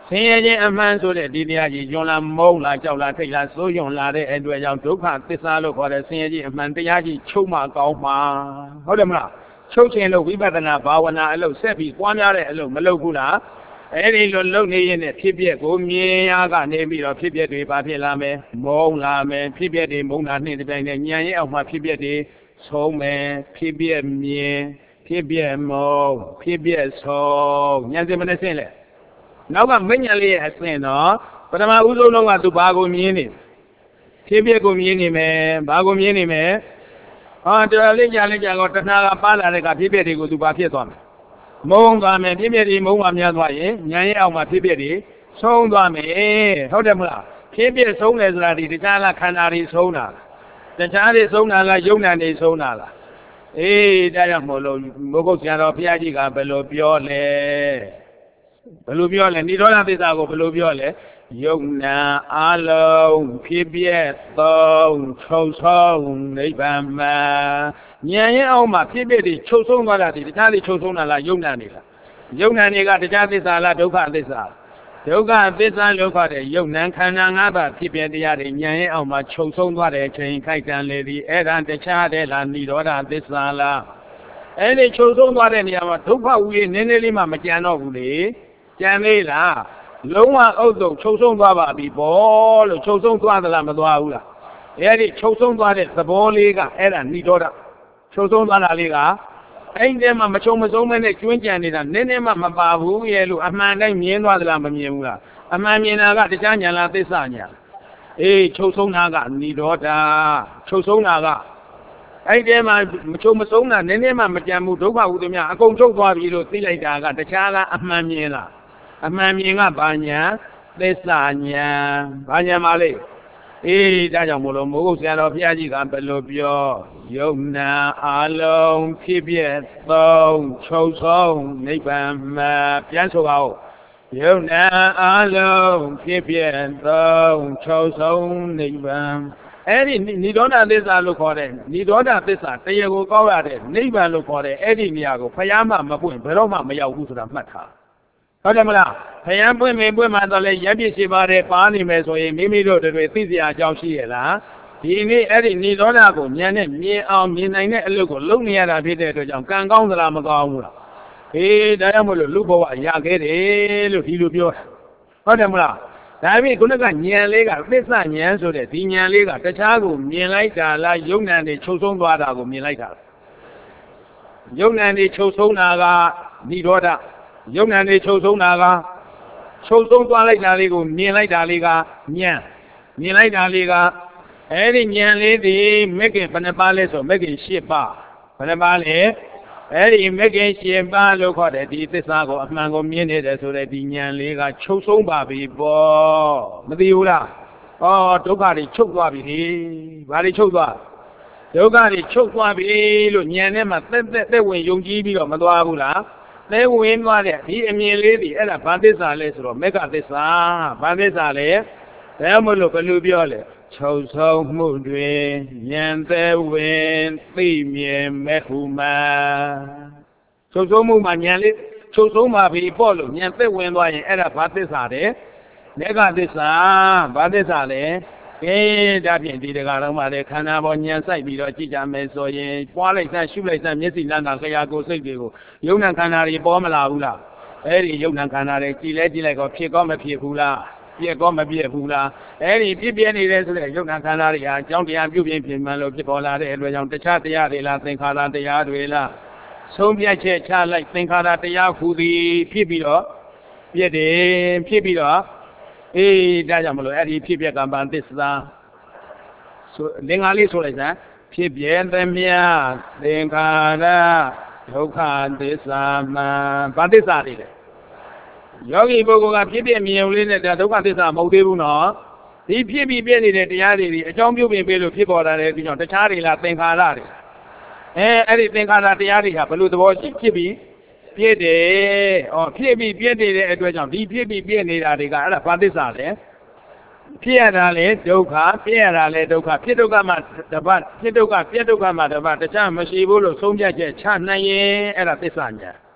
ဆင်းရဲခြင်းအမှန်ဆိုတဲ့ဒီတရားကြီးယွန်လာမုန်းလာကြောက်လာထိတ်လာစိုးယွန်လာတဲ့အတွက်ကြောင့်ဒုက္ခသစ္စာလို့ခေါ်တဲ့ဆင်းရဲခြင်းအမှန်တရားကြီးချုပ်မှကောင်းမှာဟုတ်တယ်မလားချုပ်ခြင်းလို့ဝိပဿနာဘာဝနာအလုပ်ဆက်ပြီးပွားများတဲ့အလုပ်မလုပ်ဘူးလားအဲ့ဒီလိုလုပ်နေရင်ဖြစ်ပျက်ကိုမြင်ရကနေပြီးတော့ဖြစ်ပျက်တွေဘာဖြစ်လာမယ်မုန်းလာမယ်ဖြစ်ပျက်တွေမုန်းတာနှင့်တပြိုင်နက်ဉာဏ်ရဲ့အောက်မှာဖြစ်ပျက်တွေဆုံးမယ်ဖြစ်ပျက်မြင်ဖြစ်ပျက်မုန်းဖြစ်ပျက်ဆုံးဉာဏ်စင်မနဲ့ဆင်းလဲနောက်ကမဉ္ဇဉ်လေးရဲ့အဆင့်တော့ပထမဦးဆုံးလုံးကသူဘာကိုမြင်နေဖြစ်ပျက်ကိုမြင်နေမယ်ဘာကိုမြင်နေမယ်ဟောတော်လေးကြာလေးကြာတော့တဏှာကပါလာတဲ့ကဖြစ်ပျက်တွေကိုသူဘာဖြစ်သွားမယ်မုန်းသွားမယ်ဖြစ်ပျက်တွေမုန်းမှများသွားရင်ဉာဏ်ရဲ့အောက်မှာဖြစ်ပျက်တွေဆုံးသွားမယ်ဟုတ်တယ်မလားဖြစ်ပျက်ဆုံးတယ်ဆိုတာဒီတခြားလားခန္ဓာတွေဆုံးတာတခြားတွေဆုံးတာလားယုံနာတွေဆုံးတာလားအေးဒါကြောင့်မို့လို့မိုးကုတ်ဆရာတော်ဘုရားကြီးကဘယ်လိုပြောလဲဘယ်လိုပြောလဲနိရောဓသစ္စာကိုဘယ်လိုပြောလဲယုံနာအလုံးဖြစ်ပျက်သုံးချုပ်ဆုံးနိဗ္ဗာန်မှာဉာဏ်ရဲ့အောက်မှာဖြစ်ပျက်တွေချုပ်ဆုံးသွားတာဒီတခြားတွေချုပ်ဆုံးတာလားယုံနာနေလားယုံနာတွေကတခြားသစ္စာလားဒုက္ခသစ္စာဒုက္ခသစ္စာလို့ခေါ်တဲ့ယုံနာခန္ဓာ၅ပါးဖြစ်ပျက်တရားတွေဉာဏ်ရဲ့အောက်မှာချုပ်ဆုံးသွားတဲ့အချိန်ခိုက်တန်လေသည်အဲ့ဒါတခြားတဲ့လားနိရောဓသစ္စာလားအဲ့ဒီချုပ်ဆုံးသွားတဲ့နေရာမှာဒုက္ခဝိနည်းနည်းလေးမှမကြံတော့ဘူးလေကြံသေးလားလုံးဝအုပ်စုံချုပ်ဆုံးသွားပါပြီဘောလို့ချုပ်ဆုံးသွားသလားမသွားဘူးလားအဲ့ဒီချုပ်ဆုံးသွားတဲ့သဘောလေးကအဲ့ဒါနိရောဓချုပ်ဆုံးသွားတာလေးကအဲ့ဒီမှာမချုံမဆုံးမဲနဲ့ကျွင်းကြံနေတာနည်းနည်းမှမပါဘူးရဲ့လို့အမှန်တိုင်းမြင်သွားသလားမမြင်ဘူးလားအမှန်မြင်တာကတခြားညာလားသစ္စာညာအေးချုပ်ဆုံးတာကနိရောဓချုပ်ဆုံးတာကအဲ့ဒီမှာမချုံမဆုံးတာနည်းနည်းမှမကြံဘူးဒုက္ခဝုဒ္ဓမြအကုန်ချုပ်သွားပြီလို့သိလိုက်တာကတခြားလားအမှန်မြင်လားအမှန်မြင်ကဘာညာသစ္စာညာဘာညာပါလေအေးဒါကြောင့်မို့လို့မိုးကုတ်ဆရာတော်ဘုရားကြီးကဘယ်လိုပြောယုံနာအလုံးဖြစ်ပျက်သုံးချုပ်ဆုံးနိဗ္ဗာန်မှာပြန်ဆိုပါဦးယုံနာအလုံးဖြစ်ပျက်သုံးချုပ်ဆုံးနိဗ္ဗာန်အဲ့ဒီနိရောဓသစ္စာလို့ခေါ်တဲ့နိရောဓသစ္စာတရားကိုကောက်ရတဲ့နိဗ္ဗာန်လို့ခေါ်တဲ့အဲ့ဒီနေရာကိုဘုရားမှမပွင့်ဘယ်တော့မှမရောက်ဘူးဆိုတာမှတ်ထားဟုတ်တယ်မလားဘုရားပွင့်မှတော့လေရပ်ပြစ်ရှိပါတယ်ပါနေမယ်ဆိုရင်မိမိတို့တွေသိစရာအကြောင်းရှိရဲ့လားဒီနေ့အဲ့ဒီနိရောဓကိုဉာဏ်နဲ့မြင်အောင်မြင်နိုင်တဲ့အလုပ်ကိုလုပ်နေရတာဖြစ်တဲ့အတွက်ကြောင့်ကံကောင်းသလားမကောင်းဘူးလားအေးဒါကြောင့်မို့လို့လူဘဝရခဲ့တယ်လို့ဒီလိုပြောတာဟုတ်တယ်မလားဒါပြင်ခုနကဉာဏ်လေးကသစ္စာဉာဏ်ဆိုတဲ့ဒီဉာဏ်လေးကတခြားကိုမြင်လိုက်တာလားယုံဉာဏ်တွေချုပ်ဆုံးသွားတာကိုမြင်လိုက်တာယုံဉာဏ်တွေချုပ်ဆုံးတာကနိရောဓယုံဉာဏ်တွေချုပ်ဆုံးတာကချုပ်ဆုံးသွားလိုက်တာလေးကိုမြင်လိုက်တာလေးကဉာဏ်မြင်လိုက်တာလေးကအဲ့ဒီဉာဏ်လေးဒီမဂ္ဂင်ဘယ်နှပါလဲဆိုမဂ္ဂင်၈ပါးဘယ်နှပါလဲအဲ့ဒီမဂ္ဂင်၈ပါးလို့ခေါ်တဲ့ဒီသစ္စာကိုအမှန်ကိုမြင်နေတယ်ဆိုတဲ့ဒီဉာဏ်လေးကချုပ်ဆုံးပါပြီပေါ့မသိဘူးလားဩဒုက္ခတွေချုပ်သွားပြီဒီဘာတွေချုပ်သွားဒုက္ခတွေချုပ်သွားပြီလို့ဉာဏ်ထဲမှာသက်ဝင်ယုံကြည်ပြီးတော့မသွားဘူးလားလဲဝင်သွားတဲ့ဒီအမြင်လေးဒီအဲ့ဒါဘာသစ္စာလဲဆိုတော့မေဃသစ္စာဘာသစ္စာလဲဒါမှမဟုတ်ဘယ်လိုပြောလဲချုပ်ဆုံးမှုတွင်ဉာဏ်သက်ဝင်သိမြင်မဲ့ဟုမှာချုပ်ဆုံးမှုမှာဉာဏ်လေးချုပ်ဆုံးပါပြီပေါ့လို့ဉာဏ်သက်ဝင်သွားရင်အဲ့ဒါဘာသစ္စာလဲမေဃသစ္စာဘာသစ္စာလဲကဲဒါဖြင့်ဒီတကားတော့မှလည်းခန္ဓာပေါ်ဉာဏ်ဆိုင်ပြီးတော့ကြည့်ကြမယ်ဆိုရင်ပွားလိုက်စမ်းရှုလိုက်စမ်းမျက်စိလမ်းတာခရာကိုယ်စိတ်တွေကိုယုံနာခန္ဓာတွေပေါ်မလာဘူးလားအဲ့ဒီယုံနာခန္ဓာတွေကြည်လိုက်ကောဖြစ်ကောမဖြစ်ဘူးလားပြက်ကောမပြက်ဘူးလားအဲ့ဒီပြည့်နေတယ်ဆိုတဲ့ယုံနာခန္ဓာတွေဟာအကြောင်းတရားပြုပြင်ဖြစ်မှန်လို့ဖြစ်ပေါ်လာတဲ့အတွက်ကြောင့်တခြားတရားတွေလားသင်္ခါရတရားတွေလားဆုံးဖြတ်ချက်ချလိုက်သင်္ခါရတရားဟူသည်ဖြစ်ပြီးတော့ပြည့်တယ်ဖြစ်ပြီးတော့အေးဒါကြောင့်မလို့အဲ့ဒီဖြစ်ပြကံပန်သစ္စာဆိုလင်္ကာလေးဆိုလိုက်စမ်းဖြစ်ပြသမျှသင်္ခါရဒုက္ခသစ္စာမှဘာသစ္စာတွေလဲယောဂီပုဂ္ဂိုလ်ကဖြစ်ပြမြင်ုံလေးနဲ့ဒုက္ခသစ္စာမဟုတ်သေးဘူးနော်ဒီဖြစ်ပြီးပြည့်နေတဲ့တရားတွေဒီအကြောင်းပြုပြင်ပေးလို့ဖြစ်ပေါ်လာတယ်ပြီးတော့တခြားတွေလားသင်္ခါရတွေအဲ့ဒီသင်္ခါရတရားတွေဟာဘယ်လိုသဘောရှိဖြစ်ပြီးပြည့်တယ်ဖြစ်ပြီးပြည့်နေတဲ့အတွက်ကြောင့်ဒီဖြစ်ပြီးပြည့်နေတာတွေကအဲ့ဒါဘာသစ္စာလဲဖြစ်ရတာလေဒုက္ခပြည့်ရတာလေဒုက္ခဖြစ်ဒုက္ခမှတပတ်ဖြစ်ဒုက္ခပြည့်ဒုက္ခမှတပတ်တခြားမရှိဘူးလို့ဆုံးဖြတ်ချက်ချနိုင်ရင်အဲ့ဒါသစ္စာညာ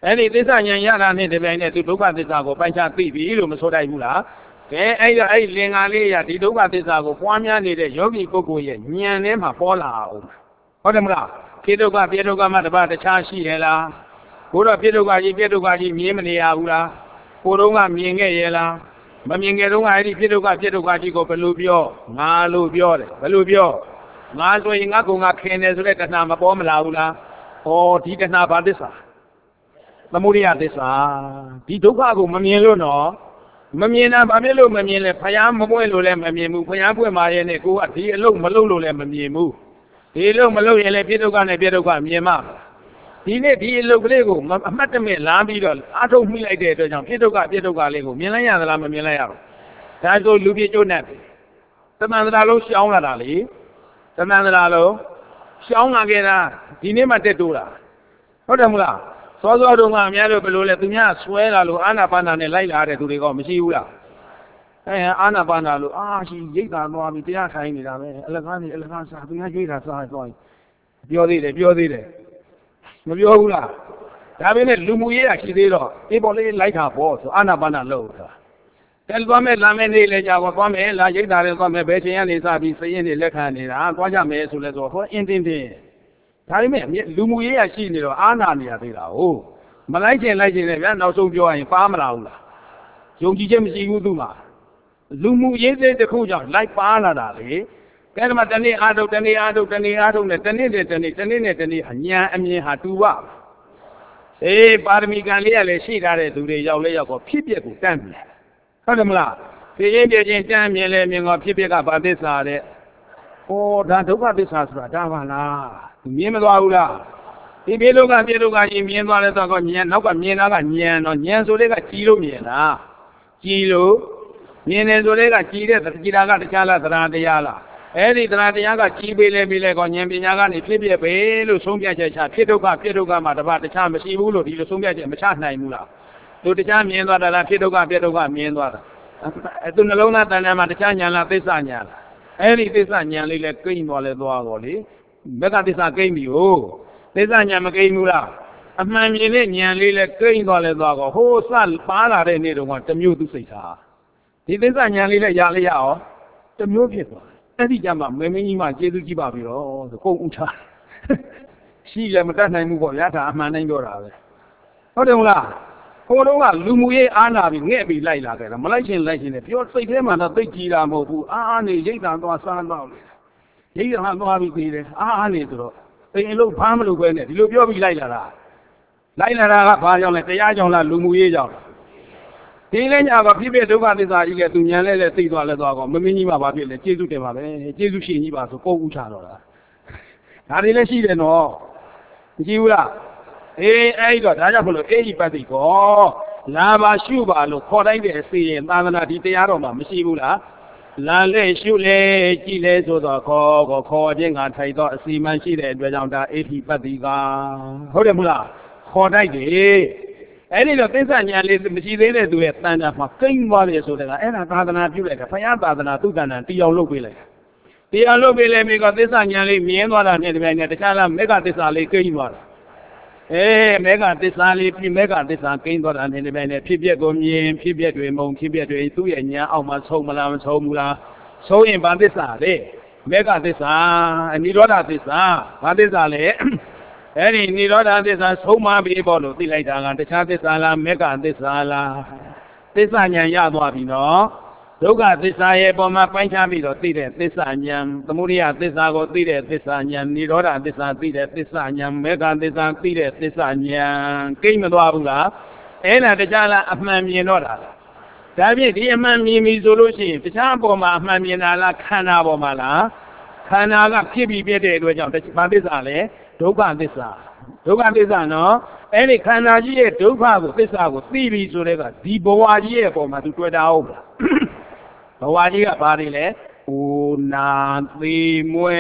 Any this onion yana need the vein to look at this ago, Pancha TV, Lumasoda Mula. Ay Lingalia, the look at this ago, Kwamia needed Yogi Coco, Nyanema Pola. Odamla, Pidoga, Pidoga Mataba, the Chashi Hela, Pura Pidogaji, Yemini Aula, Purunga Minga Yela, Mamingerunga, Pidoga, Pidogaji go Pelubio, Malubio, Mazo Ingagunga Kenes, Rekanama Bomlaula, or Tikana Badisa. Mamuria this Pitogago Mamielo no. Mamina Mamelo Mamile, Payam Moelo Lemamu, Payamu Mayaneco, at the low Malolo Lemamu. The low Malo Pidogan and Pidogan, Yema. He let the low Lego, Matame Lambido, Ato Milade, Pidoga Lego, Milaya Lama Milaya. Tazo Lubio Napi. The Mandalo Shaunali, the Mandalo, Shaunagera, Dinema Tetura. Odamula. Sozo dunga mialo pelule tunya suela lu ana pana ne lai la de tu de ko masi hu la ana pana lu shi yait ta twa bi taya khai nida be alaga ni alaga sa tunya yait ta sa twa pyo thi de ma pyo hu la da be ne lu mu ye ya shi de do e bo le lai tha bo so ana pana lo ta tel twa me la me ne le ja ko twa me la yait ta de twa me be chin ya ni sa bi sayin ni let khan ni da twa ja me so le so ho in tin Time, Lumuya Shinio, Anna near the oh. Malaysian legend, now so join Farmala. Yogi James Uduma. Lumu Yede the Kuja, like Parnadali. Kelmatani, Adotani, Hanya, and ye had to walk. Say, Parmigalia, she got it to the Yalea of Pipiaku, damn me. Kadamla, the Indian Jam Yeleming of Pipica Badisa. Oh, that took up this house, Davana. Miemaula. If you look at Mienwa, no Miena, Nien, or Nien Zolega Kilo Miena. Kilo, Nien Zolega Kida, the Kiraga, the Chala, the Radiala. Eddie Radiaga, Kibile, Bile, or Yambinaga, the Flipia, Pelo, Sumbia, Petoga, Mataba, the Cham, Sibulo, the Sumbia, Machana Mula. To the Cham Mienwa, the Petoga, Mienwa. Tunalona, the Namatanya, Pesanya. Any Pesanya, like Queen Wally. Bega this game you. This Anyam game mula. A man in Lila Queen Dollar, whole son, Pala, they need to want the mute to say. This Anyam Lila Yaliao, the mute people. Any Jama, maybe my Jesu Gibabio, the Coach. She never done any more yata, man and your other. Hodula. Hodula, Lumuye Anna, maybe like a Malaysian legend. If you're saying them and a big Gilamo who are on the Jatan to a son. He don't have no habit. I need to look Pamela when it look your Laila. Laila, Payon, the Yajon, Lumuya. The land of people do what is I get to Yanele, the dog, Minima, the Jesu Kema, Jesu Shiniba, so go Chanola. I didn't see them all. Jula. I got Ajapolo, Patico, Lava Shuba, look, what I see, and Nana di Aroma, Missibula. La le shule, Chile, so the calling and title, Seaman Chile, Vedanta, 80 Patiga. Hodemula, Hodai. Any of this and Yalis, do it, stand up for thing body so that I have another like a Fayabana, Tutan, Tio Lubile. Tio Lubile, because this and Yali, me and one and the Kala, Mega this Ali King was. Mega this Ali, Mega this and King got an independent Pibia Gomian, Pibia to Mon, Pibia to Etuania, almost home, Homula, so in Bandisa, Mega this and Niroda this, Bandisa, any Niroda this and so much people to see later and the Chantisala, Mega this ala. This onion Yabino. Look at this I Boma Panchabi or Tide, this onion, the Muria, this I go Tide, this onion, Niroda, this and Tide, this onion, Mega, this and Tide, this onion, King of Wabula, and at the Jala of Maminoda. That is the Mammy solution. The Chamboma, Maminala, Canabomala, Canaga, Kibi, which of the Pandisale, Dogan this. Dogan this, no? Any Canaji, Dogan, this I was TV, so they got the Boadia for my 2 hours. Wajia Parile, Una, the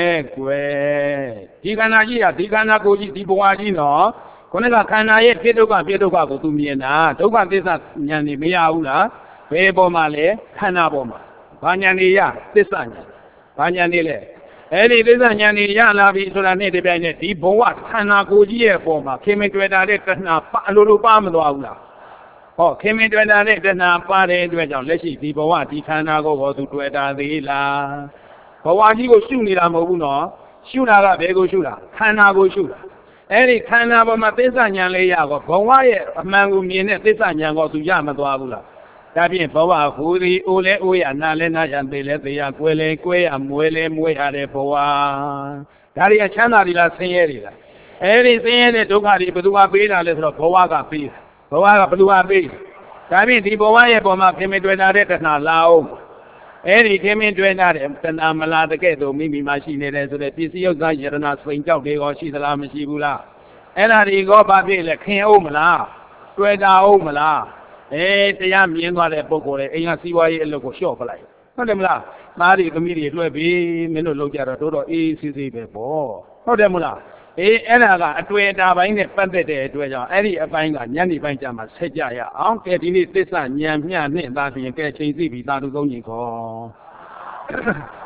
Mue, Tigana Goji, Tiboagino, Conega Canae, Pedoga to me na, Dogan this at Yani Miaula, Pebo Male, Canaboma, Panyania, this onion, Panyanile. အဲဒီသစ္စာဉာဏ်นี่ရလာပြီဆိုတာနဲ့တပြိုင်နက်ဒီဘဝခန္ဓာကိုယ်ကြီးရဲ့အပေါ်မှာခင်မင်တွေ့တာတဲ့တဏှာအလိုလိုပါမသွားဘူးလားဟောခင်မင်တွေ့တာတဲ့တဏှာပါတဲ့အတွက်ကြောင့်လက်ရှိဒီဘဝဒီခန္ဓာကိုယ်ကိုသူတွေ့တာသေးလားဘဝကြီးကိုရှုနေတာမဟုတ်ဘူးနော်ရှုတာကဘယ်ကိုရှုတာခန္ဓာကိုရှုတာအဲ့ဒီခန္ဓာပေါ်မှာသစ္စာဉာဏ်လေးရတော့ဘဝရဲ့အမှန်ကိုမြင်တဲ့သစ္စာဉာဏ်ကိုသူရမသွားဘူးလားဒါဖြင့်ဘဝဟူသည်အိုလဲအိုရနာလဲနာရသိလဲသိရကွယ်လဲကွယ်ရမွေလဲမွေရတဲ့ဘဝဒါတွေကချမ်းသာတွေလားဆင်းရဲတွေလားအဲ့ဒီဆင်းရဲတဲ့ဒုက္ခတွေဘယ်သူကပေးတာလဲဆိုတော့ဘဝကပေးဘဝကဘယ်သူကပေးဒါဖြင့်ဒီဘဝရဲ့ပေါ်မှာခင်မင်တွေ့တာတဲ့တဏှာလာအောင်အဲ့ဒီခင်မင်တွေ့တာတဲ့တဏှာမလာတကဲ့သို့မိမိမှာရှိနေတယ်ဆိုတဲ့ပစ္စည်းဥစ္စာယတနာစိန်ကြောက်တွေကရှိသလားမရှိဘူးလားအဲ့ဒါတွေကဘာဖြစ်လဲခင်အောင်မလားတွေ့တာအောင်မလားတရားမြင်သွားတဲ့ပုဂ္ဂိုလ်တွေအိမ်ကစီးပွားရေးအလုပ်ကိုလျှော့ပလိုက်ဟုတ်တယ်မလားသားတွေသမီးတွေလွှဲပြီးမင်းတို့လောက်ကြတော့တော့အေးဆေးဆေးပဲပေါ့ဟုတ်တယ်မလားအဲ့ဒါကအတွေ့အတာပိုင်းနဲ့ပတ်သက်တဲ့အတွက်ကြောင့်အဲ့ဒီအပိုင်းကညနေပိုင်းကျမှဆက်ကြရအောင်ကဲဒီနေ့သစ္စာဉာဏ်မျှနဲ့သာဖြင့်ကဲချိန်စီပြီးသာဓုသုံးကြီးခေါ်